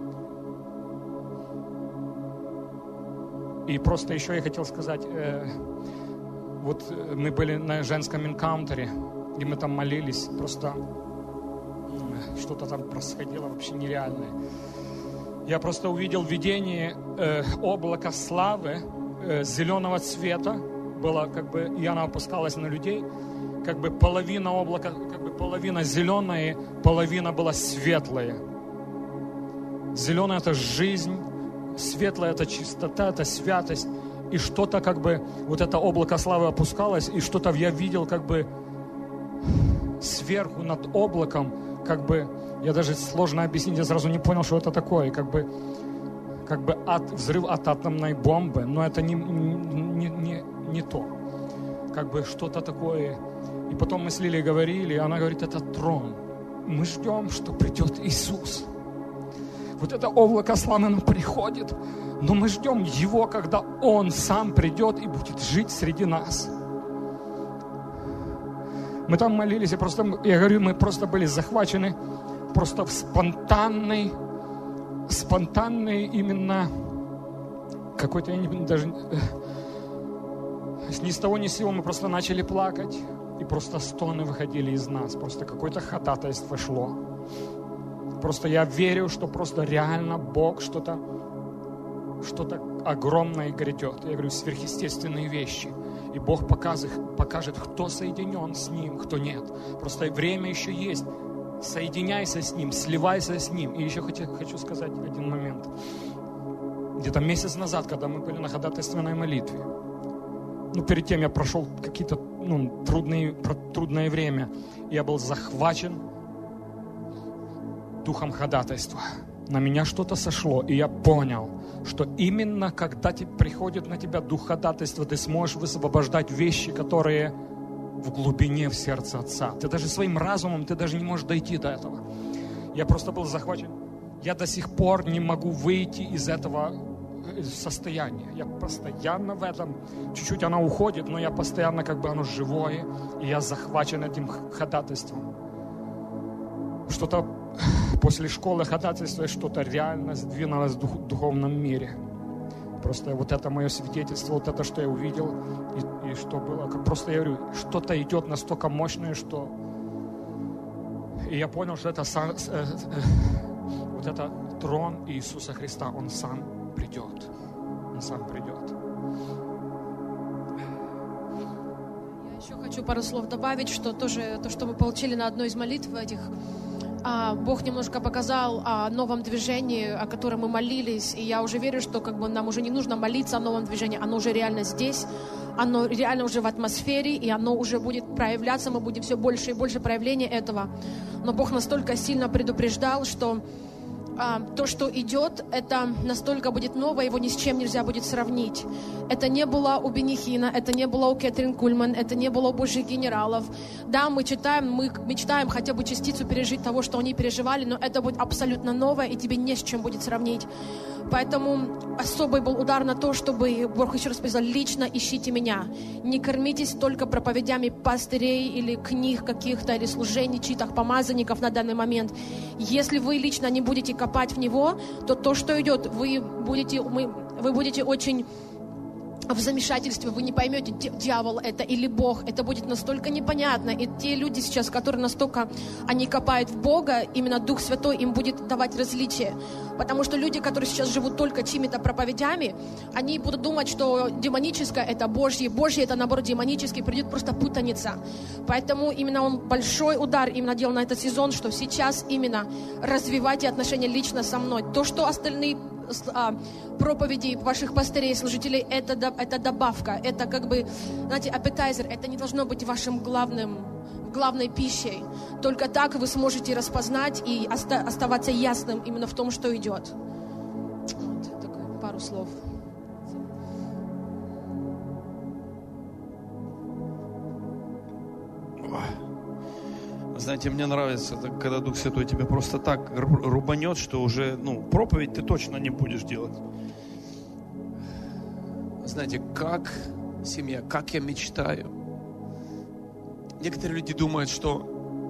И просто еще я хотел сказать, вот мы были на женском энкаунтере, и мы там молились, просто что-то там происходило вообще нереальное. Я просто увидел видение облака славы зеленого цвета. Было и она опускалась на людей. Половина облака, половина зеленая, половина была светлая. Зеленая — это жизнь, светлая — это чистота, это святость. И что-то вот это облако славы опускалось, и что-то я видел сверху над облаком, я даже сложно объяснить, я сразу не понял, что это такое, взрыв от атомной бомбы, но это не то, что-то такое. И потом мы с Лилией говорили, и она говорит: это трон. Мы ждем, что придет Иисус. Вот это облако славы, оно приходит, но мы ждем Его, когда Он сам придет и будет жить среди нас. Мы там молились, я говорю, мы просто были захвачены просто в спонтанной именно какой-то, даже ни с того ни с сего мы просто начали плакать, и просто стоны выходили из нас, просто какое-то ходатайство шло. Просто я верю, что просто реально Бог что-то огромное грядет. Я говорю, сверхъестественные вещи. И Бог покажет, кто соединен с Ним, кто нет. Просто время еще есть. Соединяйся с Ним, сливайся с Ним. И еще хочу сказать один момент. Где-то месяц назад, когда мы были на ходатайственной молитве, перед тем я прошел какие-то трудное время. Я был захвачен духом ходатайства. На меня что-то сошло, и я понял, что именно когда приходит на тебя дух ходатайства, ты сможешь высвобождать вещи, которые в глубине в сердце Отца. Ты даже своим разумом, ты даже не можешь дойти до этого. Я просто был захвачен. Я до сих пор не могу выйти из этого состояния. Я постоянно в этом, чуть-чуть оно уходит, но я постоянно оно живое, и я захвачен этим ходатайством. Что-то после школы ходатайства, что-то реально сдвинулось в духовном мире. Просто вот это мое свидетельство, вот это, что я увидел, и что было. Просто я говорю, что-то идет настолько мощное, что... И я понял, что это вот это трон Иисуса Христа, Он сам придет. Он сам придет. Я Еще хочу пару слов добавить, что тоже то, что мы получили на одной из молитв этих, Бог немножко показал о новом движении, о котором мы молились, и я уже верю, что нам уже не нужно молиться о новом движении, оно уже реально здесь, оно реально уже в атмосфере, и оно уже будет проявляться, мы будем все больше и больше проявления этого. Но Бог настолько сильно предупреждал, что то, что идет, это настолько будет новое, его ни с чем нельзя будет сравнить. Это не было у Бенихина, это не было у Кэтрин Кульман, это не было у Божьих генералов. Да, мы мечтаем хотя бы частицу пережить того, что они переживали, но это будет абсолютно новое, и тебе не с чем будет сравнить. Поэтому особый был удар на то, чтобы, Бог еще раз сказал, лично ищите меня. Не кормитесь только проповедями пастырей или книг каких-то, или служений, чьих-то помазанников на данный момент. Если вы лично не будете копать в него, то, что идет, вы будете очень в замешательстве, вы не поймете, дьявол это или Бог, это будет настолько непонятно, и те люди сейчас, которые настолько, они копают в Бога, именно Дух Святой им будет давать различия, потому что люди, которые сейчас живут только чьими-то проповедями, они будут думать, что демоническое это Божье, Божье это наоборот демонический, придет просто путаница, поэтому именно он большой удар именно делал на этот сезон, что сейчас именно развивайте отношения лично со мной, то, что остальные проповеди ваших пастырей, служителей, это добавка, это знаете, appetizer, это не должно быть вашим главной пищей. Только так вы сможете распознать и оставаться ясным именно в том, что идет. Вот такое, пару слов. Знаете, мне нравится, когда Дух Святой тебя просто так рубанет, что уже, проповедь ты точно не будешь делать. Знаете, как семья, как я мечтаю. Некоторые люди думают, что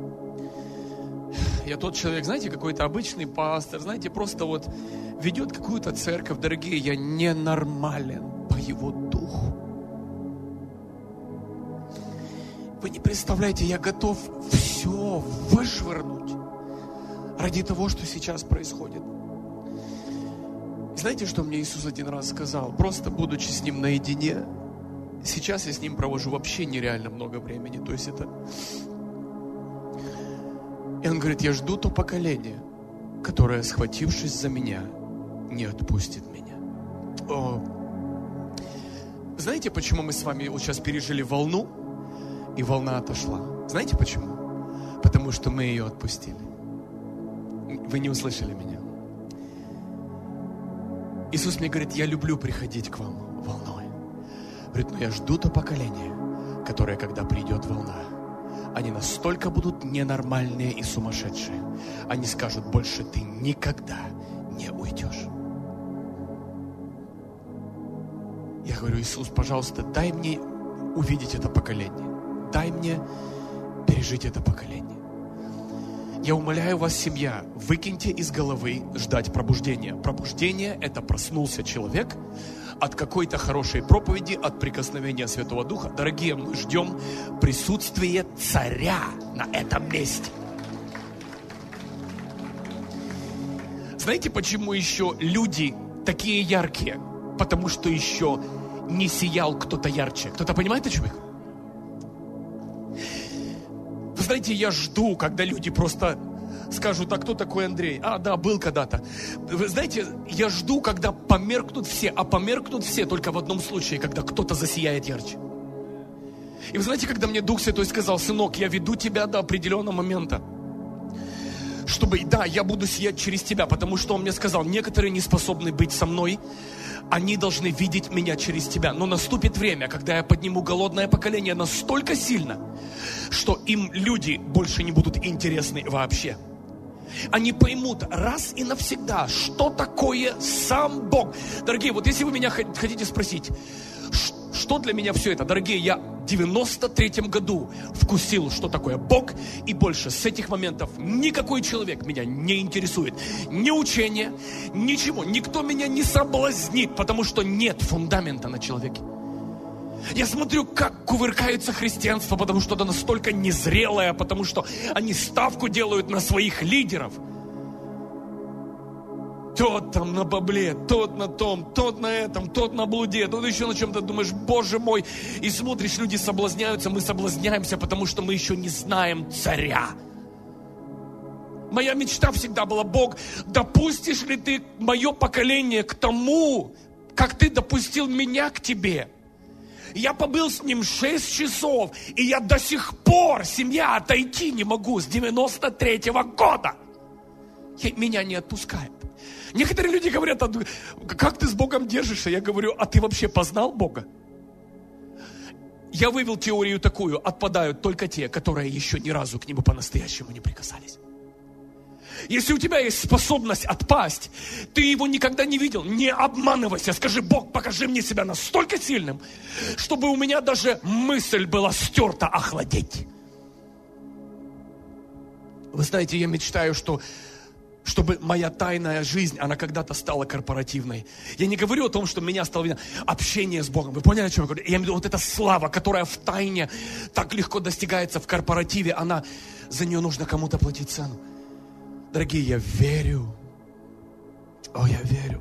я тот человек, знаете, какой-то обычный пастор, знаете, просто ведет какую-то церковь. Дорогие, я ненормален по его духу. Вы не представляете, я готов все вышвырнуть ради того, что сейчас происходит. И знаете, что мне Иисус один раз сказал? Просто будучи с Ним наедине, сейчас я с Ним провожу вообще нереально много времени. То есть это... И Он говорит, я жду то поколение, которое, схватившись за меня, не отпустит меня. Знаете, почему мы с вами сейчас пережили волну? И волна отошла. Знаете почему? Потому что мы ее отпустили. Вы не услышали меня. Иисус мне говорит, я люблю приходить к вам волной. Говорит, но я жду то поколение, которое, когда придет волна, они настолько будут ненормальные и сумасшедшие. Они скажут, больше ты никогда не уйдешь. Я говорю, Иисус, пожалуйста, дай мне увидеть это поколение. Дай мне пережить это поколение. Я умоляю вас, семья, выкиньте из головы ждать пробуждения. Пробуждение – это проснулся человек от какой-то хорошей проповеди, от прикосновения Святого Духа. Дорогие, мы ждем присутствия царя на этом месте. Знаете, почему еще люди такие яркие? Потому что еще не сиял кто-то ярче. Кто-то понимает, о чем я? Вы знаете, я жду, когда люди просто скажут, а кто такой Андрей? А, да, был когда-то. Вы знаете, я жду, когда померкнут все, а померкнут все только в одном случае, когда кто-то засияет ярче. И вы знаете, когда мне Дух Святой сказал, сынок, я веду тебя до определенного момента, чтобы, да, я буду сиять через тебя, потому что Он мне сказал, некоторые не способны быть со мной, они должны видеть меня через тебя. Но наступит время, когда я подниму голодное поколение настолько сильно, что им люди больше не будут интересны вообще. Они поймут раз и навсегда, что такое сам Бог. Дорогие, вот если вы меня хотите спросить, что для меня все это? Дорогие, я в 93-м году вкусил, что такое Бог, и больше с этих моментов никакой человек меня не интересует. Ни учение, ничего. Никто меня не соблазнит, потому что нет фундамента на человеке. Я смотрю, как кувыркается христианство, потому что это настолько незрелое, потому что они ставку делают на своих лидеров. Тот там на бабле, тот на том, тот на этом, тот на блуде, тот еще на чем-то. Думаешь, Боже мой. И смотришь, люди соблазняются, мы соблазняемся, потому что мы еще не знаем царя. Моя мечта всегда была: Бог, допустишь ли ты мое поколение к тому, как ты допустил меня к тебе? Я побыл с ним 6 часов, и я до сих пор, семья, отойти не могу с 93-го года. Меня не отпускает. Некоторые люди говорят: как ты с Богом держишься? Я говорю: а ты вообще познал Бога? Я вывел теорию такую: отпадают только те, которые еще ни разу к Нему по-настоящему не прикасались. Если у тебя есть способность отпасть, ты его никогда не видел, не обманывайся. Скажи: Бог, покажи мне себя настолько сильным, чтобы у меня даже мысль была стерта охладеть. Вы знаете, я мечтаю, чтобы моя тайная жизнь, она когда-то стала корпоративной. Я не говорю о том, что меня стало видно. Общение с Богом. Вы поняли, о чем я говорю? Я имею в виду вот эта слава, которая в тайне так легко достигается в корпоративе. За нее нужно кому-то платить цену. Дорогие, я верю. Я верю.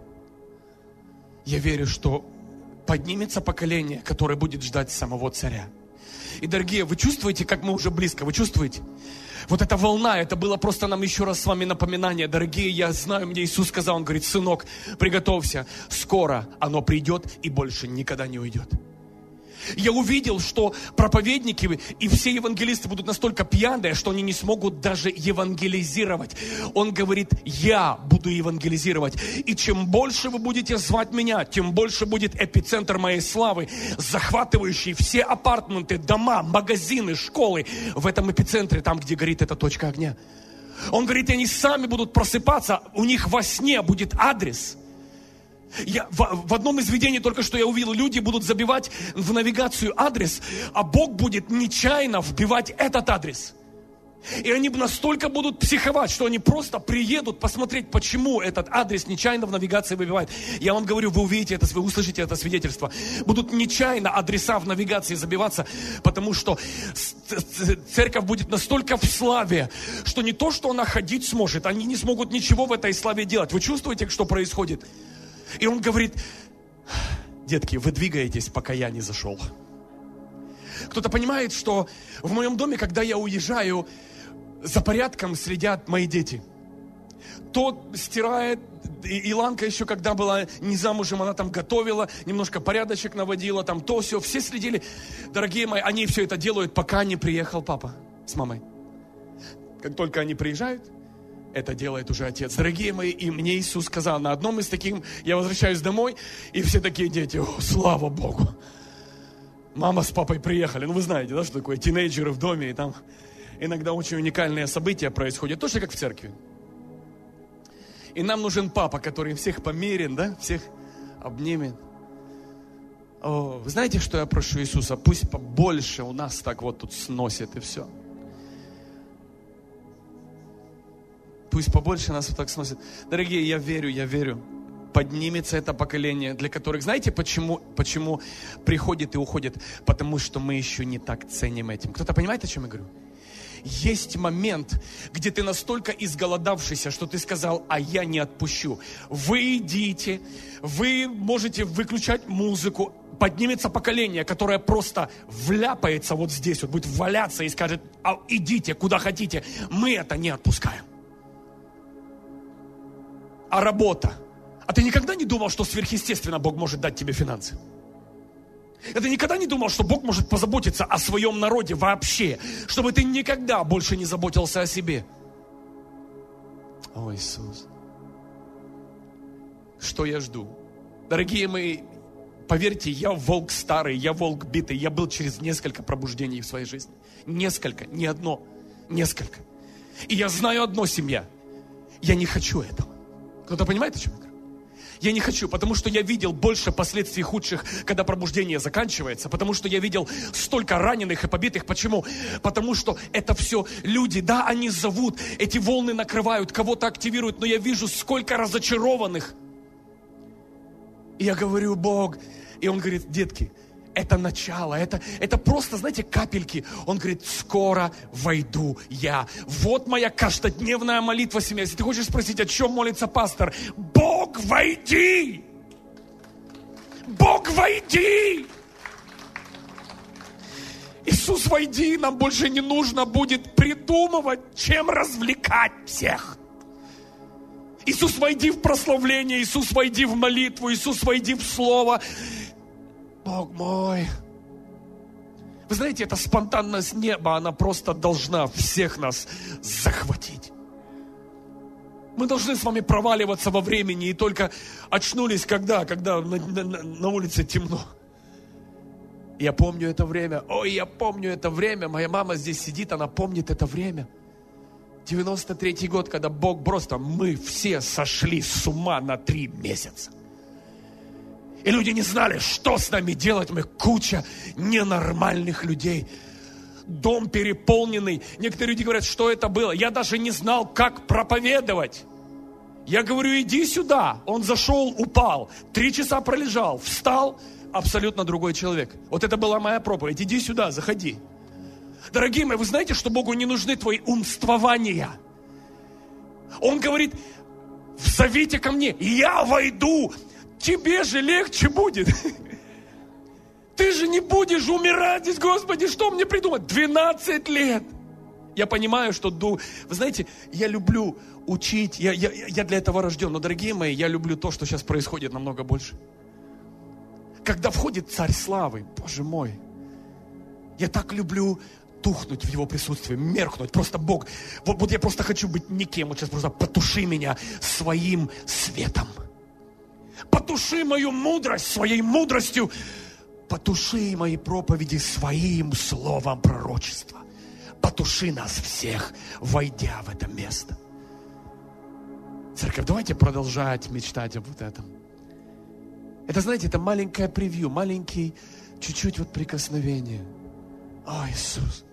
Я верю, что поднимется поколение, которое будет ждать самого царя. И, дорогие, вы чувствуете, как мы уже близко? Вы чувствуете? Вот эта волна, это было просто нам еще раз с вами напоминание. Дорогие, я знаю, мне Иисус сказал, Он говорит: сынок, приготовься, скоро оно придет и больше никогда не уйдет. Я увидел, что проповедники и все евангелисты будут настолько пьяные, что они не смогут даже евангелизировать. Он говорит: я буду евангелизировать. И чем больше вы будете звать меня, тем больше будет эпицентр моей славы, захватывающий все апартаменты, дома, магазины, школы. В этом эпицентре, там, где горит эта точка огня. Он говорит, они сами будут просыпаться, у них во сне будет адрес. В одном из видений только что я увидел, люди будут забивать в навигацию адрес, а Бог будет нечаянно вбивать этот адрес. И они настолько будут психовать, что они просто приедут посмотреть, почему этот адрес нечаянно в навигации выбивает. Я вам говорю, вы увидите это, вы услышите это свидетельство. Будут нечаянно адреса в навигации забиваться, потому что церковь будет настолько в славе, что не то, что она ходить сможет, они не смогут ничего в этой славе делать. Вы чувствуете, что происходит? И он говорит: детки, вы двигаетесь, пока я не зашел. Кто-то понимает, что в моем доме, когда я уезжаю, за порядком следят мои дети. Тот стирает, Иланка еще когда была не замужем, она там готовила, немножко порядочек наводила, там то все, все следили. Дорогие мои, они все это делают, пока не приехал папа с мамой. Как только они приезжают, это делает уже отец. Дорогие мои, и мне Иисус сказал, на одном из таких, я возвращаюсь домой, и все такие дети: о, слава Богу. Мама с папой приехали. Ну, вы знаете, да, что такое тинейджеры в доме, и там иногда очень уникальные события происходят, точно как в церкви. И нам нужен папа, который всех померен, да, всех обнимет. О, вы знаете, что я прошу Иисуса? Пусть побольше у нас так вот тут сносит, и все. Пусть побольше нас вот так сносит. Дорогие, я верю. Поднимется это поколение, для которых, знаете, почему приходит и уходит? Потому что мы еще не так ценим этим. Кто-то понимает, о чем я говорю? Есть момент, где ты настолько изголодавшийся, что ты сказал: а я не отпущу. Вы идите, вы можете выключать музыку. Поднимется поколение, которое просто вляпается вот здесь, вот будет валяться и скажет: а идите куда хотите. Мы это не отпускаем. А работа? А ты никогда не думал, что сверхъестественно Бог может дать тебе финансы? А ты никогда не думал, что Бог может позаботиться о своем народе вообще? Чтобы ты никогда больше не заботился о себе? О, Иисус. Что я жду? Дорогие мои, поверьте, я волк старый, я волк битый. Я был через несколько пробуждений в своей жизни. Несколько, не одно, несколько. И я знаю одно, семья. Я не хочу этого. Кто-то понимает, о чем я говорю? Я не хочу, потому что я видел больше последствий худших, когда пробуждение заканчивается. Потому что я видел столько раненых и побитых. Почему? Потому что это все люди, да, они зовут, эти волны накрывают, кого-то активируют, но я вижу, сколько разочарованных. И я говорю: Бог, и Он говорит: детки, это начало, это просто, знаете, капельки. Он говорит: скоро войду я. Вот моя каждодневная молитва, семья. Если ты хочешь спросить, о чем молится пастор, Бог Бог, войди! Бог, войди! Иисус, войди, нам больше не нужно будет придумывать, чем развлекать всех. Иисус, войди в прославление, Иисус, войди в молитву, Иисус, войди в Слово. Бог мой. Вы знаете, эта спонтанность неба, она просто должна всех нас захватить. Мы должны с вами проваливаться во времени и только очнулись когда на улице темно. Я помню это время. Ой, я помню это время. Моя мама здесь сидит, она помнит это время. 93-й год, когда Бог просто, мы все сошли с ума на 3 месяца. И люди не знали, что с нами делать. Мы куча ненормальных людей. Дом переполненный. Некоторые люди говорят, что это было. Я даже не знал, как проповедовать. Я говорю, иди сюда. Он зашел, упал. 3 часа пролежал, встал. Абсолютно другой человек. Вот это была моя проповедь. Иди сюда, заходи. Дорогие мои, вы знаете, что Богу не нужны твои умствования. Он говорит, зовите ко мне, и я войду. Тебе же легче будет. Ты же не будешь умирать здесь, Господи, что мне придумать? 12 лет. Я понимаю, что, вы знаете, я люблю учить, я для этого рожден. Но, дорогие мои, я люблю то, что сейчас происходит намного больше. Когда входит Царь Славы, Боже мой, я так люблю тухнуть в Его присутствии, меркнуть. Просто Бог, вот я просто хочу быть никем. Вот сейчас просто потуши меня своим светом. Потуши мою мудрость своей мудростью. Потуши мои проповеди своим словом пророчества. Потуши нас всех, войдя в это место. Церковь, давайте продолжать мечтать об вот этом. Это, знаете, это маленькое превью, маленький, чуть-чуть вот прикосновение. О, Иисус.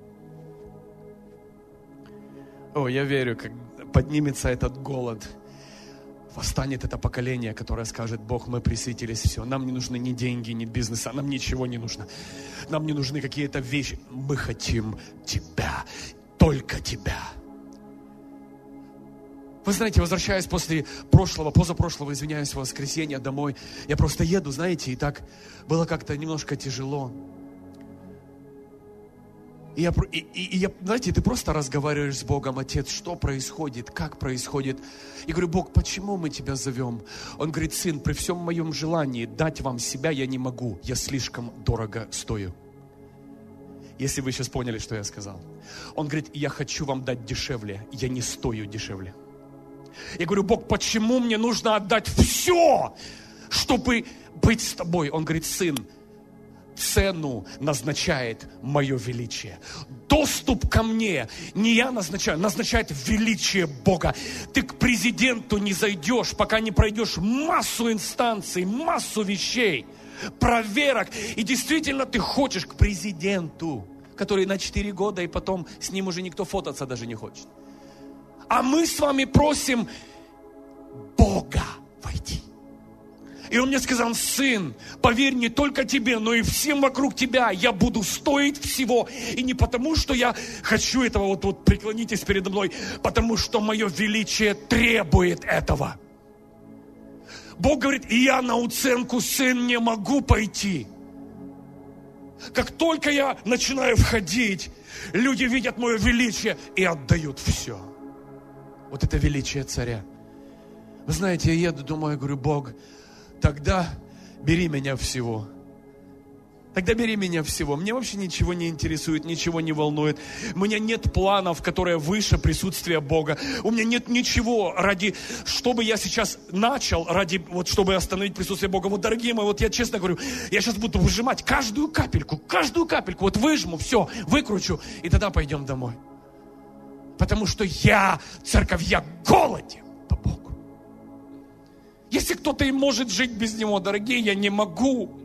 О, я верю, как поднимется этот голод. Восстанет это поколение, которое скажет, Бог, мы присвятились все. Нам не нужны ни деньги, ни бизнеса, нам ничего не нужно. Нам не нужны какие-то вещи. Мы хотим Тебя, только Тебя. Вы знаете, возвращаясь после позапрошлого, извиняюсь, воскресенья домой, я просто еду, знаете, и так было как-то немножко тяжело. И знаете, ты просто разговариваешь с Богом, Отец, что происходит, как происходит. И говорю, Бог, почему мы Тебя зовем? Он говорит, сын, при всем моем желании дать вам себя я не могу, я слишком дорого стою. Если вы сейчас поняли, что я сказал. Он говорит, я хочу вам дать дешевле, я не стою дешевле. Я говорю, Бог, почему мне нужно отдать все, чтобы быть с Тобой? Он говорит, сын, цену назначает мое величие. Доступ ко мне не я назначаю, назначает величие Бога. Ты к президенту не зайдешь, пока не пройдешь массу инстанций, массу вещей, проверок. И действительно ты хочешь к президенту, который на 4 года, и потом с ним уже никто фототься даже не хочет. А мы с вами просим Бога войти. И он мне сказал, сын, поверь, не только тебе, но и всем вокруг тебя я буду стоить всего. И не потому, что я хочу этого, вот преклонитесь передо мной, потому что мое величие требует этого. Бог говорит, и я на уценку, сын, не могу пойти. Как только я начинаю входить, люди видят мое величие и отдают все. Вот это величие царя. Вы знаете, я еду, думаю, говорю, Бог, тогда бери меня всего. Тогда бери меня всего. Мне вообще ничего не интересует, ничего не волнует. У меня нет планов, которые выше присутствия Бога. У меня нет ничего ради, чтобы я сейчас начал, чтобы остановить присутствие Бога. Вот, дорогие мои, вот я честно говорю, я сейчас буду выжимать каждую капельку, вот выжму, все, выкручу, и тогда пойдем домой. Потому что церковь, я голоден по Богу. Если кто-то и может жить без Него, дорогие, я не могу.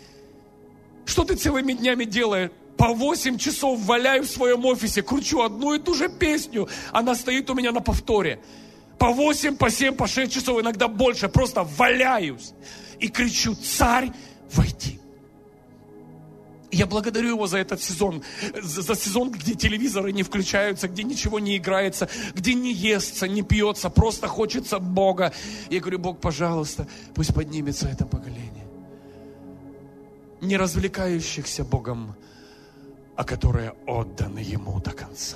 Что ты целыми днями делаешь? По 8 часов валяю в своем офисе, кручу одну и ту же песню. Она стоит у меня на повторе. По 8, по 7, по 6 часов, иногда больше. Просто валяюсь и кричу, царь, войди. Я благодарю Его за этот сезон, за сезон, где телевизоры не включаются, где ничего не играется, где не естся, не пьется, просто хочется Бога. Я говорю: Бог, пожалуйста, пусть поднимется это поколение. Не развлекающихся Богом, а которые отданы Ему до конца.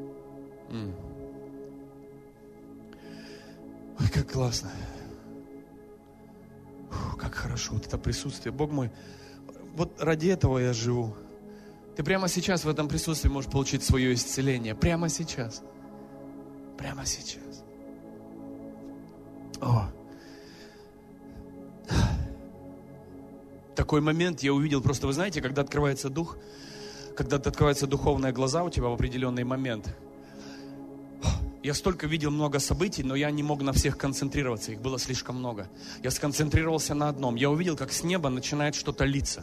Ой, как классно. Как хорошо вот это присутствие. Бог мой, вот ради этого я живу. Ты прямо сейчас в этом присутствии можешь получить свое исцеление. Прямо сейчас. Прямо сейчас. О. Такой момент я увидел просто, вы знаете, когда открывается дух, когда открываются духовные глаза у тебя в определенный момент. Я столько видел много событий, но я не мог на всех концентрироваться, их было слишком много. Я сконцентрировался на одном. Я увидел, как с неба начинает что-то литься.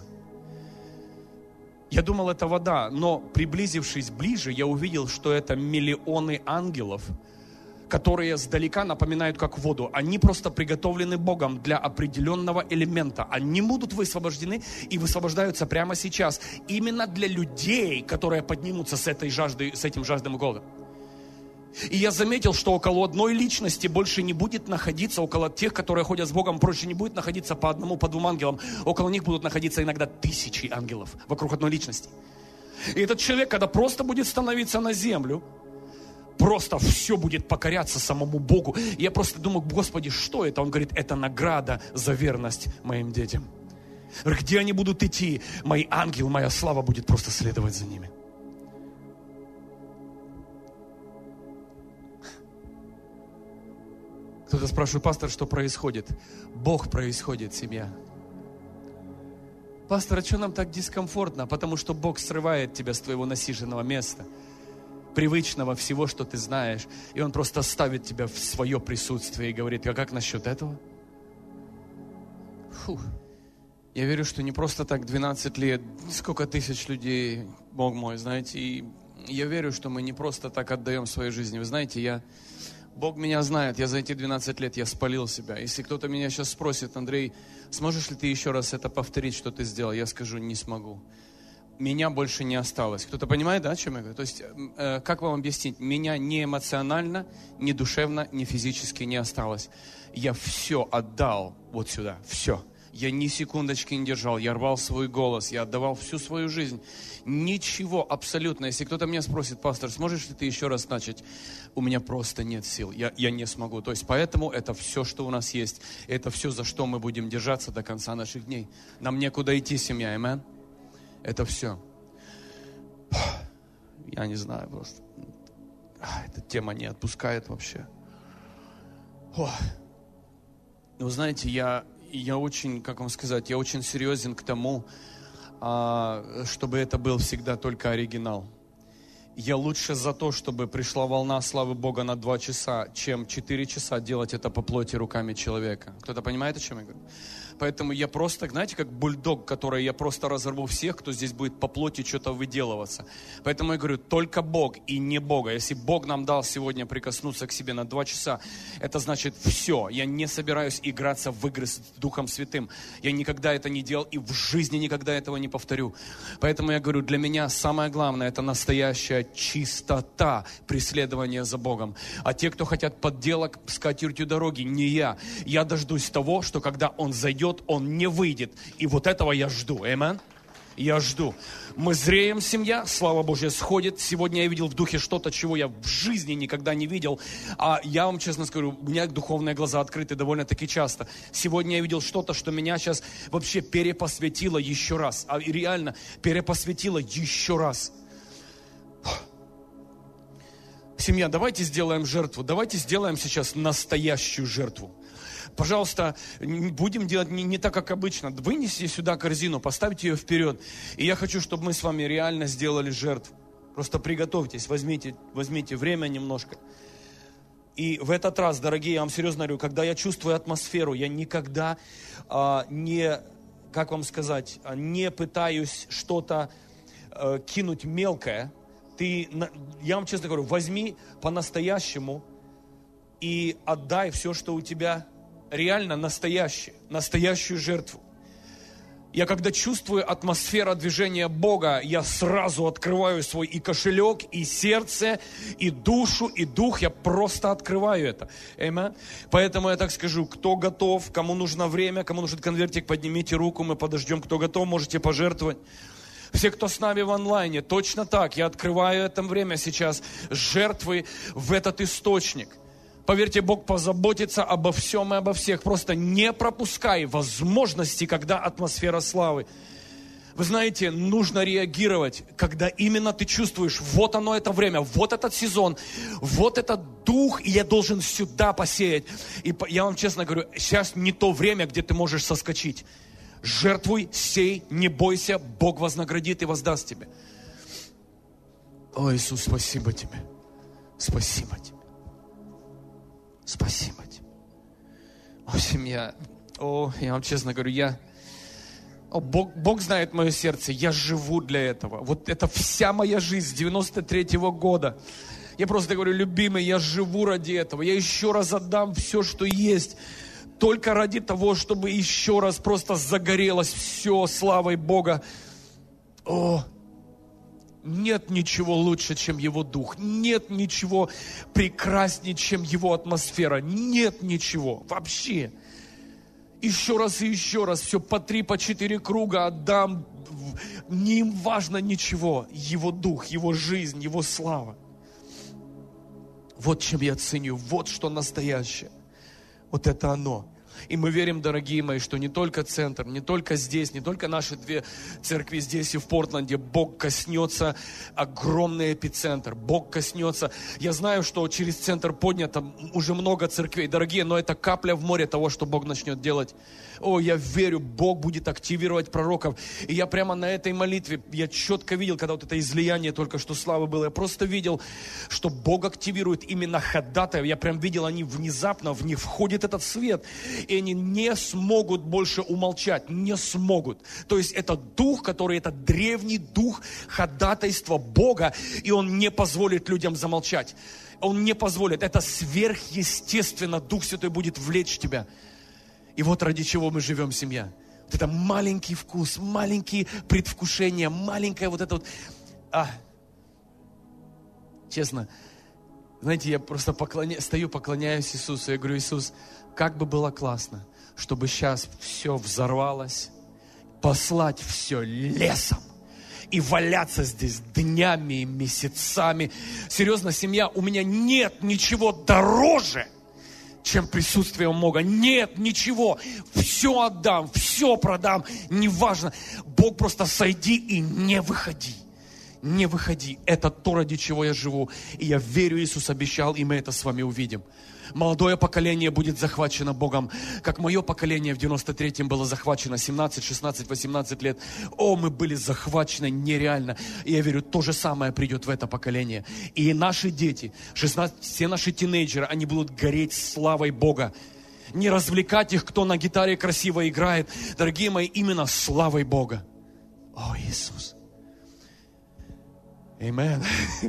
Я думал, это вода, но приблизившись ближе, я увидел, что это миллионы ангелов, которые сдалека напоминают как воду. Они просто приготовлены Богом для определенного элемента. Они будут высвобождены и высвобождаются прямо сейчас. Именно для людей, которые поднимутся с этим жаждым голодом. И я заметил, что около одной личности больше не будет находиться, около тех, которые ходят с Богом, больше не будет находиться по одному, по двум ангелам. Около них будут находиться иногда тысячи ангелов вокруг одной личности. И этот человек, когда просто будет становиться на землю, просто все будет покоряться самому Богу. И я просто думаю: Господи, что это? Он говорит: это награда за верность моим детям. Где они будут идти? Мой ангел, моя слава будет просто следовать за ними. Кто-то спрашивает: пастор, что происходит? Бог происходит, семья. Пастор, а что нам так дискомфортно? Потому что Бог срывает тебя с твоего насиженного места, привычного всего, что ты знаешь. И Он просто ставит тебя в свое присутствие и говорит: а как насчет этого? Фух. Я верю, что не просто так 12 лет, сколько тысяч людей, Бог мой, знаете. И я верю, что мы не просто так отдаем свою жизнь. Вы знаете, Бог меня знает, я за эти 12 лет я спалил себя. Если кто-то меня сейчас спросит: Андрей, сможешь ли ты еще раз это повторить, что ты сделал? Я скажу: не смогу. Меня больше не осталось. Кто-то понимает, да, о чем я говорю? То есть, как вам объяснить? Меня ни эмоционально, ни душевно, ни физически не осталось. Я все отдал вот сюда, все. Я ни секундочки не держал, я рвал свой голос, я отдавал всю свою жизнь. Ничего абсолютно. Если кто-то меня спросит: пастор, сможешь ли ты еще раз начать? У меня просто нет сил, я не смогу. То есть поэтому это все, что у нас есть. Это все, за что мы будем держаться до конца наших дней. Нам некуда идти, семья, амен. Это все. Я не знаю, просто эта тема не отпускает вообще. Ну, знаете, я очень, как вам сказать, я очень серьезен к тому, чтобы это был всегда только оригинал. Я лучше за то, чтобы пришла волна славы Бога на 2 часа, чем 4 часа делать это по плоти руками человека. Кто-то понимает, о чем я говорю? Поэтому я просто, знаете, как бульдог, который я просто разорву всех, кто здесь будет по плоти что-то выделываться. Поэтому я говорю: только Бог и не Бога. Если Бог нам дал сегодня прикоснуться к себе на 2 часа, это значит все. Я не собираюсь играться в игры с Духом Святым. Я никогда это не делал и в жизни никогда этого не повторю. Поэтому я говорю, для меня самое главное — это настоящая чистота преследования за Богом. А те, кто хотят подделок с скатертью дороги, не я. Я дождусь того, что когда Он зайдет, Он не выйдет. И вот этого я жду. Амен? Я жду. Мы зреем, семья, слава Божья сходит. Сегодня я видел в духе что-то, чего я в жизни никогда не видел. А я вам честно скажу, у меня духовные глаза открыты довольно-таки часто. Сегодня я видел что-то, что меня сейчас вообще перепосвятило еще раз. А реально перепосвятило еще раз. Семья, давайте сделаем жертву. Давайте сделаем сейчас настоящую жертву. Пожалуйста, будем делать не так, как обычно. Вынесите сюда корзину, поставьте ее вперед. И я хочу, чтобы мы с вами реально сделали жертву. Просто приготовьтесь, возьмите время немножко. И в этот раз, дорогие, я вам серьезно говорю, когда я чувствую атмосферу, я никогда не пытаюсь что-то кинуть мелкое. Я вам честно говорю, возьми по-настоящему и отдай все, что у тебя реально настоящее, настоящую жертву. Я когда чувствую атмосферу движения Бога, я сразу открываю свой и кошелек, и сердце, и душу, и дух. Я просто открываю это. Amen. Поэтому я так скажу, кто готов, кому нужно время, кому нужен конвертик, поднимите руку, мы подождем. Кто готов, можете пожертвовать. Все, кто с нами в онлайне, точно так. Я открываю это время сейчас, жертвы в этот источник. Поверьте, Бог позаботится обо всем и обо всех. Просто не пропускай возможности, когда атмосфера славы. Вы знаете, нужно реагировать, когда именно ты чувствуешь, вот оно это время, вот этот сезон, вот этот дух, и я должен сюда посеять. И я вам честно говорю, сейчас не то время, где ты можешь соскочить. Жертвуй, сей, не бойся, Бог вознаградит и воздаст тебе. О, Иисус, спасибо тебе. Спасибо тебе. Спасибо тебе. О, семья. О, я вам честно говорю, Бог знает мое сердце. Я живу для этого. Вот это вся моя жизнь с 93-го года. Я просто говорю, любимый, я живу ради этого. Я еще раз отдам все, что есть. Только ради того, чтобы еще раз просто загорелось все славой Бога. О, нет ничего лучше, чем Его Дух. Нет ничего прекраснее, чем Его атмосфера. Нет ничего вообще. Еще раз и еще раз, все по 3, по 4 круга отдам. Не им важно ничего. Его Дух, Его жизнь, Его слава. Вот чем я ценю, вот что настоящее. Вот это оно. И мы верим, дорогие мои, что не только центр, не только здесь, не только наши 2 церкви здесь и в Портленде, Бог коснется огромный эпицентр. Бог коснется. Я знаю, что через центр поднято уже много церквей, дорогие, но это капля в море того, что Бог начнет делать. О, я верю, Бог будет активировать пророков. И я прямо на этой молитве, я четко видел, когда вот это излияние только что славы было, я просто видел, что Бог активирует именно ходатаев. Я прям видел, они внезапно, в них входит этот свет. И они не смогут больше умолчать, не смогут. То есть это дух, который, это древний дух ходатайства Бога, и он не позволит людям замолчать. Он не позволит. Это сверхъестественно. Дух Святой будет влечь тебя. И вот ради чего мы живем, семья. Вот это маленький вкус, маленькие предвкушения, маленькое вот это вот. Честно, знаете, я просто стою, поклоняюсь Иисусу. Я говорю, Иисус, как бы было классно, чтобы сейчас все взорвалось, послать все лесом и валяться здесь днями и месяцами. Серьезно, семья, у меня нет ничего дороже, чем присутствие Бога. Нет ничего. Все отдам, все продам. Неважно. Бог, просто сойди и не выходи. Не выходи. Это то, ради чего я живу. И я верю, Иисус обещал, и мы это с вами увидим. Молодое поколение будет захвачено Богом, как мое поколение в 93-м было захвачено 17, 16, 18 лет. О, мы были захвачены нереально. И я верю, то же самое придет в это поколение. И наши дети, 16, все наши тинейджеры, они будут гореть славой Бога. Не развлекать их, кто на гитаре красиво играет. Дорогие мои, именно славой Бога. О, Иисус. Аминь.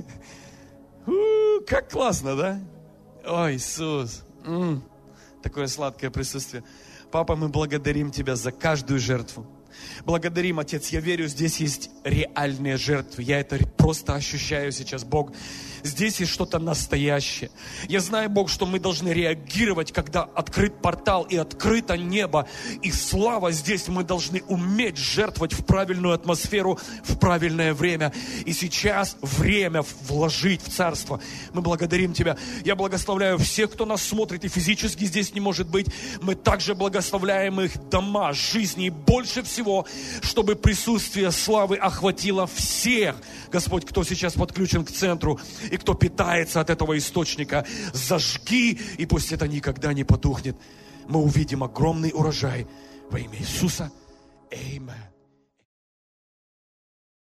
Как классно, да? О, Иисус, такое сладкое присутствие. Папа, мы благодарим Тебя за каждую жертву. Благодарим, Отец, я верю, здесь есть реальные жертвы. Я это просто ощущаю сейчас, Бог. Здесь есть что-то настоящее. Я знаю, Бог, что мы должны реагировать, когда открыт портал и открыто небо. И слава здесь, мы должны уметь жертвовать в правильную атмосферу, в правильное время. И сейчас время вложить в Царство. Мы благодарим Тебя. Я благословляю всех, кто нас смотрит и физически здесь не может быть. Мы также благословляем их дома, жизни. И больше всего, чтобы присутствие славы охватило всех. Господь, кто сейчас подключен к центру и кто питается от этого источника, зажги, и пусть это никогда не потухнет. Мы увидим огромный урожай во имя Иисуса. Аминь.